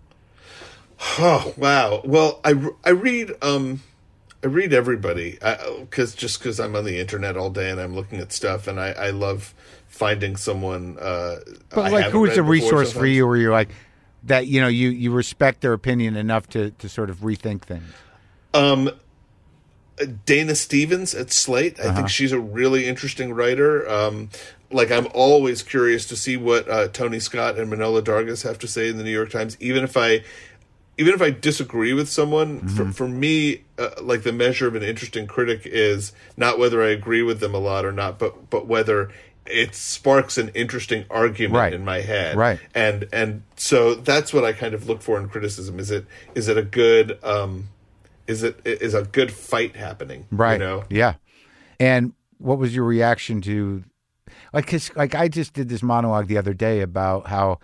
Oh, wow. Well, I read everybody because I'm on the internet all day and I'm looking at stuff, and I love finding someone. But like, who is a resource for you where you're like that? You respect their opinion enough to sort of rethink things. Dana Stevens at Slate. I think she's a really interesting writer. Like, I'm always curious to see what Tony Scott and Manohla Dargis have to say in the New York Times, even if I disagree with someone. For me, like, the measure of an interesting critic is not whether I agree with them a lot or not, but whether it sparks an interesting argument in my head. Right. And so that's what I kind of look for in criticism. Is it a good is a good fight happening? Right. Yeah. And what was your reaction to, like, 'cause, like, I just did this monologue the other day about how,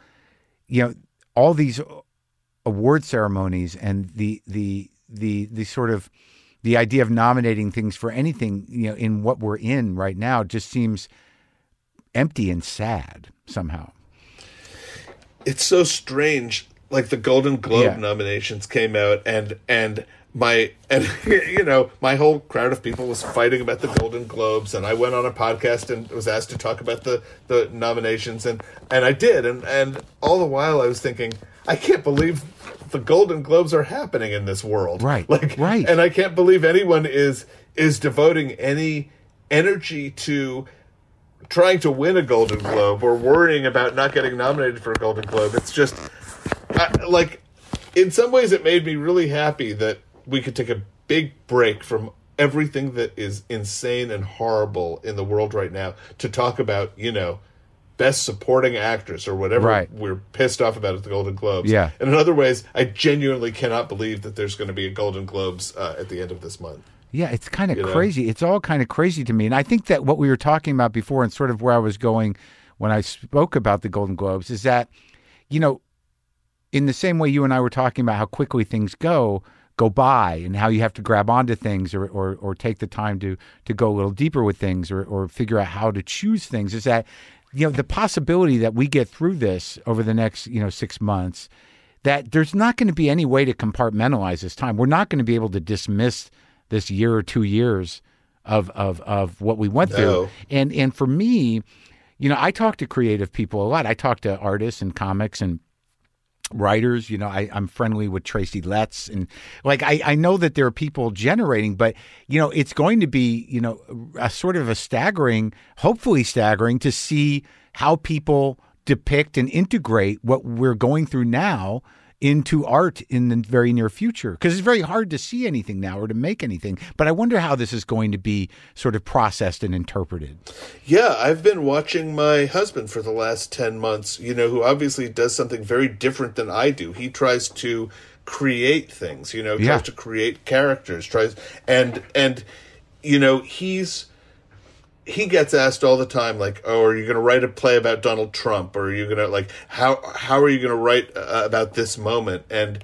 all these award ceremonies and the sort of the idea of nominating things for anything, in what we're in right now just seems empty and sad somehow. It's so strange. Like the Golden Globe nominations came out, and my whole crowd of people was fighting about the Golden Globes, and I went on a podcast and was asked to talk about the nominations, and I did, and all the while I was thinking, I can't believe the Golden Globes are happening in this world, right? Right, and I can't believe anyone is devoting any energy to trying to win a Golden Globe or worrying about not getting nominated for a Golden Globe. It's just in some ways it made me really happy that we could take a big break from everything that is insane and horrible in the world right now to talk about, best supporting actress or whatever we're pissed off about at the Golden Globes. Yeah. And in other ways, I genuinely cannot believe that there's going to be a Golden Globes at the end of this month. Yeah, it's kind of crazy. It's all kind of crazy to me. And I think that what we were talking about before and sort of where I was going when I spoke about the Golden Globes is that, in the same way you and I were talking about how quickly things go by and how you have to grab onto things or take the time to go a little deeper with things or figure out how to choose things, is that, the possibility that we get through this over the next, 6 months, that there's not going to be any way to compartmentalize this time. We're not going to be able to dismiss this year or 2 years of what we went through. And for me, I talk to creative people a lot. I talk to artists and comics and writers. I'm friendly with Tracy Letts, and I know that there are people generating, but it's going to be a sort of hopefully staggering to see how people depict and integrate what we're going through now into art in the very near future, because it's very hard to see anything now or to make anything. But I wonder how this is going to be sort of processed and interpreted. Yeah, I've been watching my husband for the last 10 months, who obviously does something very different than I do. He tries to create things, tries to create characters, he gets asked all the time, oh, are you going to write a play about Donald Trump? Or are you going to, how are you going to write about this moment? And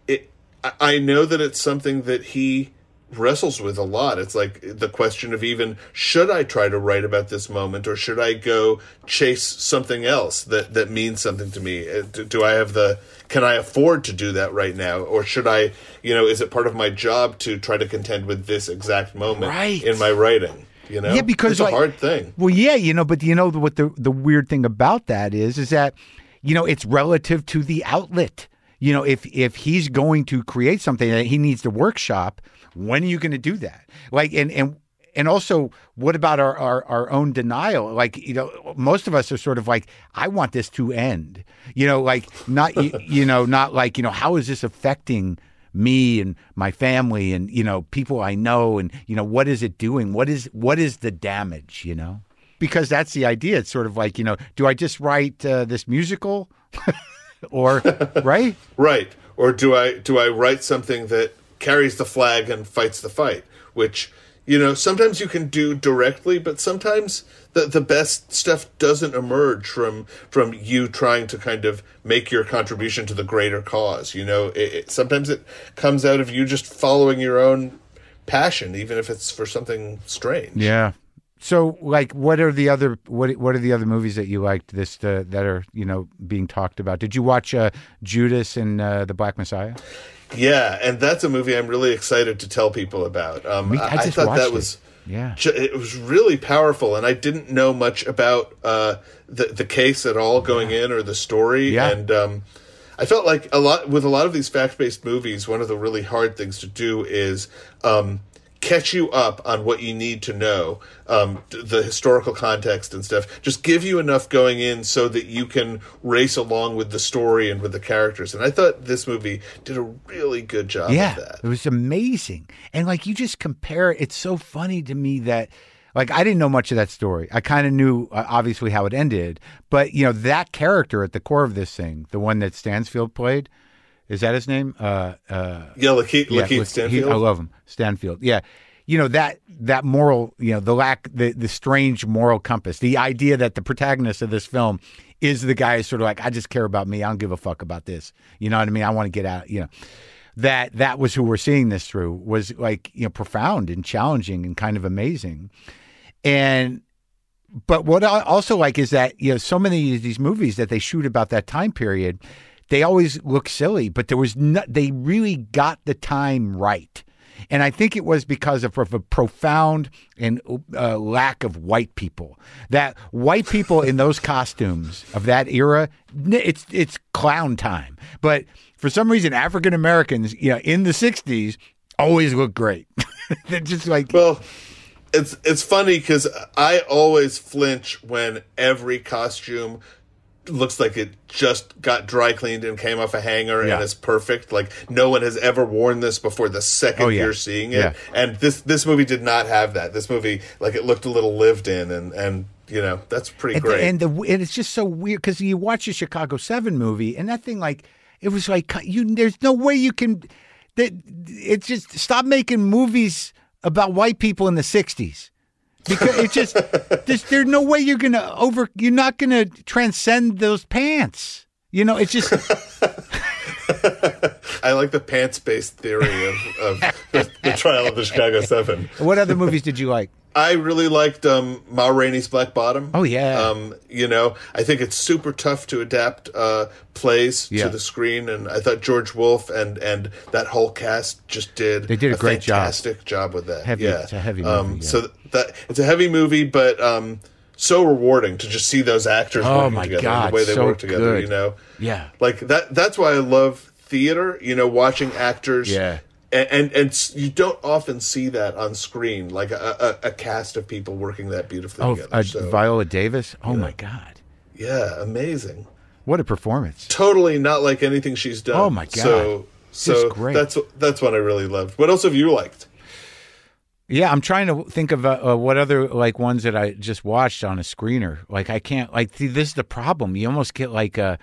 I know that it's something that he wrestles with a lot. It's the question of even, should I try to write about this moment, or should I go chase something else that means something to me? Can I afford to do that right now? Or should I, is it part of my job to try to contend with this exact moment in my writing? Yeah, because it's a hard thing. Well, yeah, but what the weird thing about that is that, it's relative to the outlet. If he's going to create something that he needs to workshop, when are you going to do that? And also, what about our own denial? Most of us are sort of I want this to end. Not how is this affecting me and my family and, people I know, and, what is it doing? What is the damage, Because that's the idea. It's sort of do I just write this musical or, right? Right. Or do I write something that carries the flag and fights the fight, which, sometimes you can do directly, but sometimes the best stuff doesn't emerge from you trying to kind of make your contribution to the greater cause. Sometimes it comes out of you just following your own passion, even if it's for something strange. Yeah. So, what are the other movies that you liked that are being talked about? Did you watch Judas and the Black Messiah? Yeah, and that's a movie I'm really excited to tell people about. I thought that was it was really powerful, and I didn't know much about the case at all going in, or the story. Yeah. And I felt like a lot of these fact-based movies, one of the really hard things to do is catch you up on what you need to know, the historical context and stuff. Just give you enough going in so that you can race along with the story and with the characters. And I thought this movie did a really good job of that. It was amazing. And you just compare it. It's so funny to me that I didn't know much of that story. I kind of knew obviously how it ended, but that character at the core of this thing, the one that Stansfield played, is that his name? Lakeith Stanfield. I love him, Stanfield. Yeah, that moral, the strange moral compass. The idea that the protagonist of this film is the guy who's sort of I just care about me. I don't give a fuck about this. You know what I mean? I want to get out. that was who we're seeing this through, was like, profound and challenging and kind of amazing. But what I also like is that, so many of these movies that they shoot about that time period, they always look silly, but they really got the time right. And I think it was because of a profound and lack of white people. That white people in those costumes of that era, it's clown time. But for some reason, African Americans, in the 60s, always look great. They're just like... Well, it's funny because I always flinch when every costume looks like it just got dry cleaned and came off a hanger and is perfect. Like no one has ever worn this before the second you're seeing it. Yeah. And this movie did not have that. This movie, like, it looked a little lived in, and that's pretty great. And it's just so weird because you watch the Chicago 7 movie and that thing, like, it was like there's no way you can. It's just stop making movies about white people in the 60s. Because it's just there's no way you're not gonna transcend those pants. It's just I like the pants-based theory of the trial of the Chicago 7. What other movies did you like? I really liked Ma Rainey's Black Bottom. Oh, yeah. I think it's super tough to adapt plays to the screen, and I thought George Wolfe and that whole cast just did a great fantastic job with that. It's a heavy movie. So it's a heavy movie, but so rewarding to just see those actors working together, God, and the way they work together. Good. Yeah, like that. That's why I love theater. Watching actors. Yeah. And you don't often see that on screen, like a cast of people working that beautifully together. Viola Davis. Oh my God. Yeah, amazing. What a performance. Totally not like anything she's done. Oh my God. So great. That's what I really loved. What else have you liked? Yeah, I'm trying to think of what other like ones that I just watched on a screener. Like I can't see, this is the problem. You almost get like a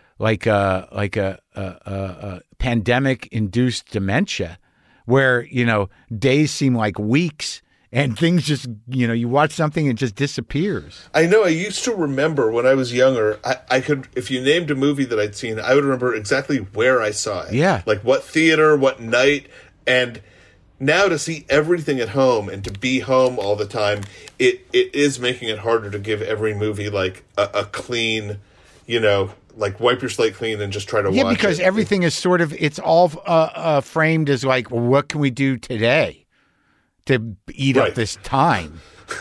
pandemic induced dementia where, days seem like weeks and things just, you watch something and it just disappears. I know. I used to remember when I was younger, I could, if you named a movie that I'd seen, I would remember exactly where I saw it. Yeah. Like what theater, what night. And now to see everything at home and to be home all the time, it is making it harder to give every movie like a clean, like wipe your slate clean and just try to watch it. Yeah, because everything is sort of, it's all framed as like, well, what can we do today to eat up this time?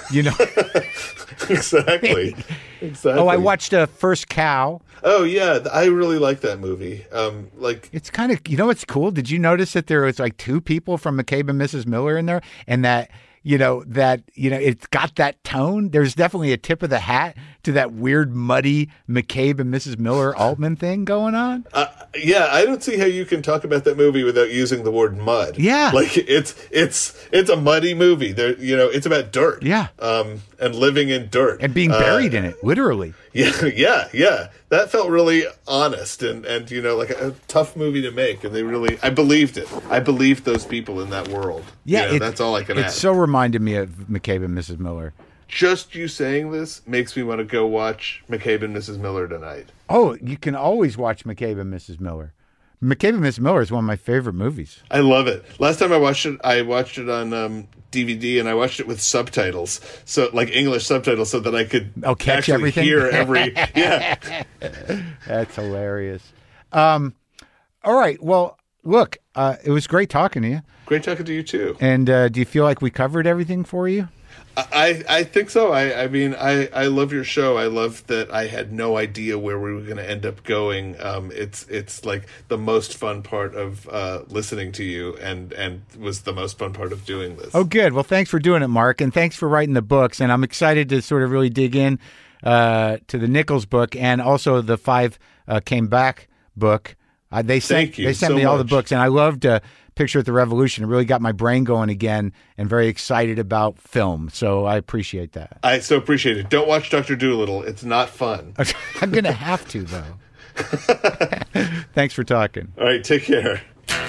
Exactly. Oh, I watched First Cow. Oh, yeah. I really like that movie. It's kind of, what's cool? Did you notice that there was like two people from McCabe and Mrs. Miller in there, and that it's got that tone? There's definitely a tip of the hat to that weird, muddy McCabe and Mrs. Miller Altman thing going on. Yeah, I don't see how you can talk about that movie without using the word mud. Yeah, like it's a muddy movie. There, it's about dirt. Yeah, and living in dirt and being buried in it, literally. Yeah. That felt really honest and like a tough movie to make. And I believed it. I believed those people in that world. Yeah, that's all I can add. It so reminded me of McCabe and Mrs. Miller. Just you saying this makes me want to go watch McCabe and Mrs. Miller tonight. Oh, you can always watch McCabe and Mrs. Miller. McCabe and Mrs. Miller is one of my favorite movies. I love it. Last time I watched it on DVD, and I watched it with subtitles, so like English subtitles, so that I could catch everything. Hear every. Yeah, that's hilarious. All right, well, look, it was great talking to you. Great talking to you too. And do you feel like we covered everything for you? I think so. I mean, I love your show. I love that I had no idea where we were going to end up going. It's like the most fun part of listening to you, and was the most fun part of doing this. Oh, good. Well, thanks for doing it, Mark, and thanks for writing the books. And I'm excited to sort of really dig in to the Nichols book and also the Five Came Back book. They sent me all the books, and I loved Picture at the Revolution. It really got my brain going again, and very excited about film. So I appreciate that. I so appreciate it. Don't watch Dr. Dolittle. It's not fun. I'm going to have to, though. Thanks for talking. All right, take care.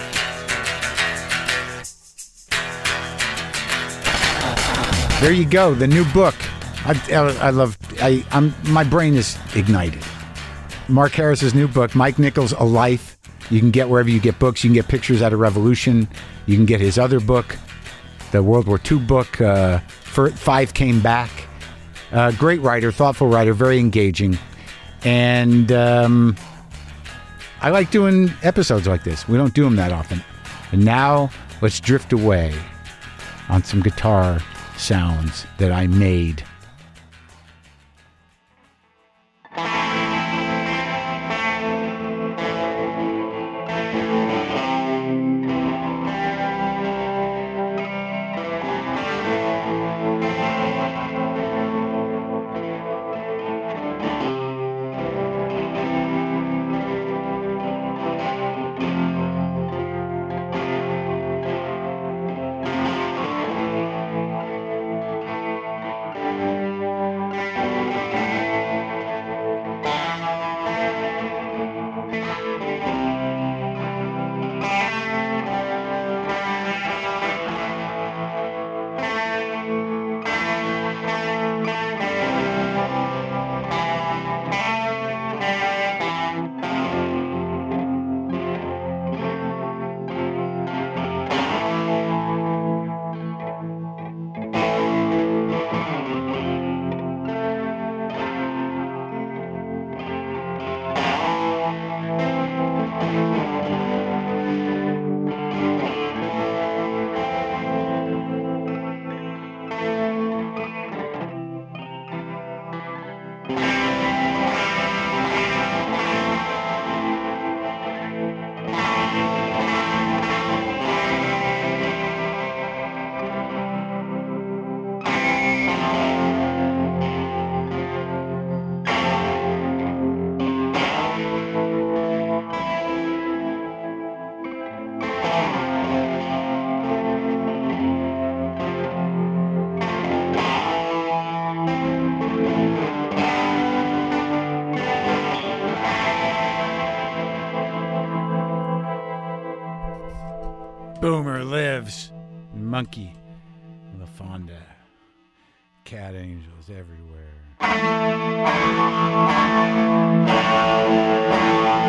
There you go. The new book. My brain is ignited. Mark Harris's new book, Mike Nichols, A Life. You can get wherever you get books. You can get Pictures At a Revolution. You can get his other book, the World War II book, Five Came Back. Great writer, thoughtful writer, very engaging. And I like doing episodes like this. We don't do them that often. And now let's drift away on some guitar sounds that I made. Boomer lives. Monkey. LaFonda. Cat angels everywhere.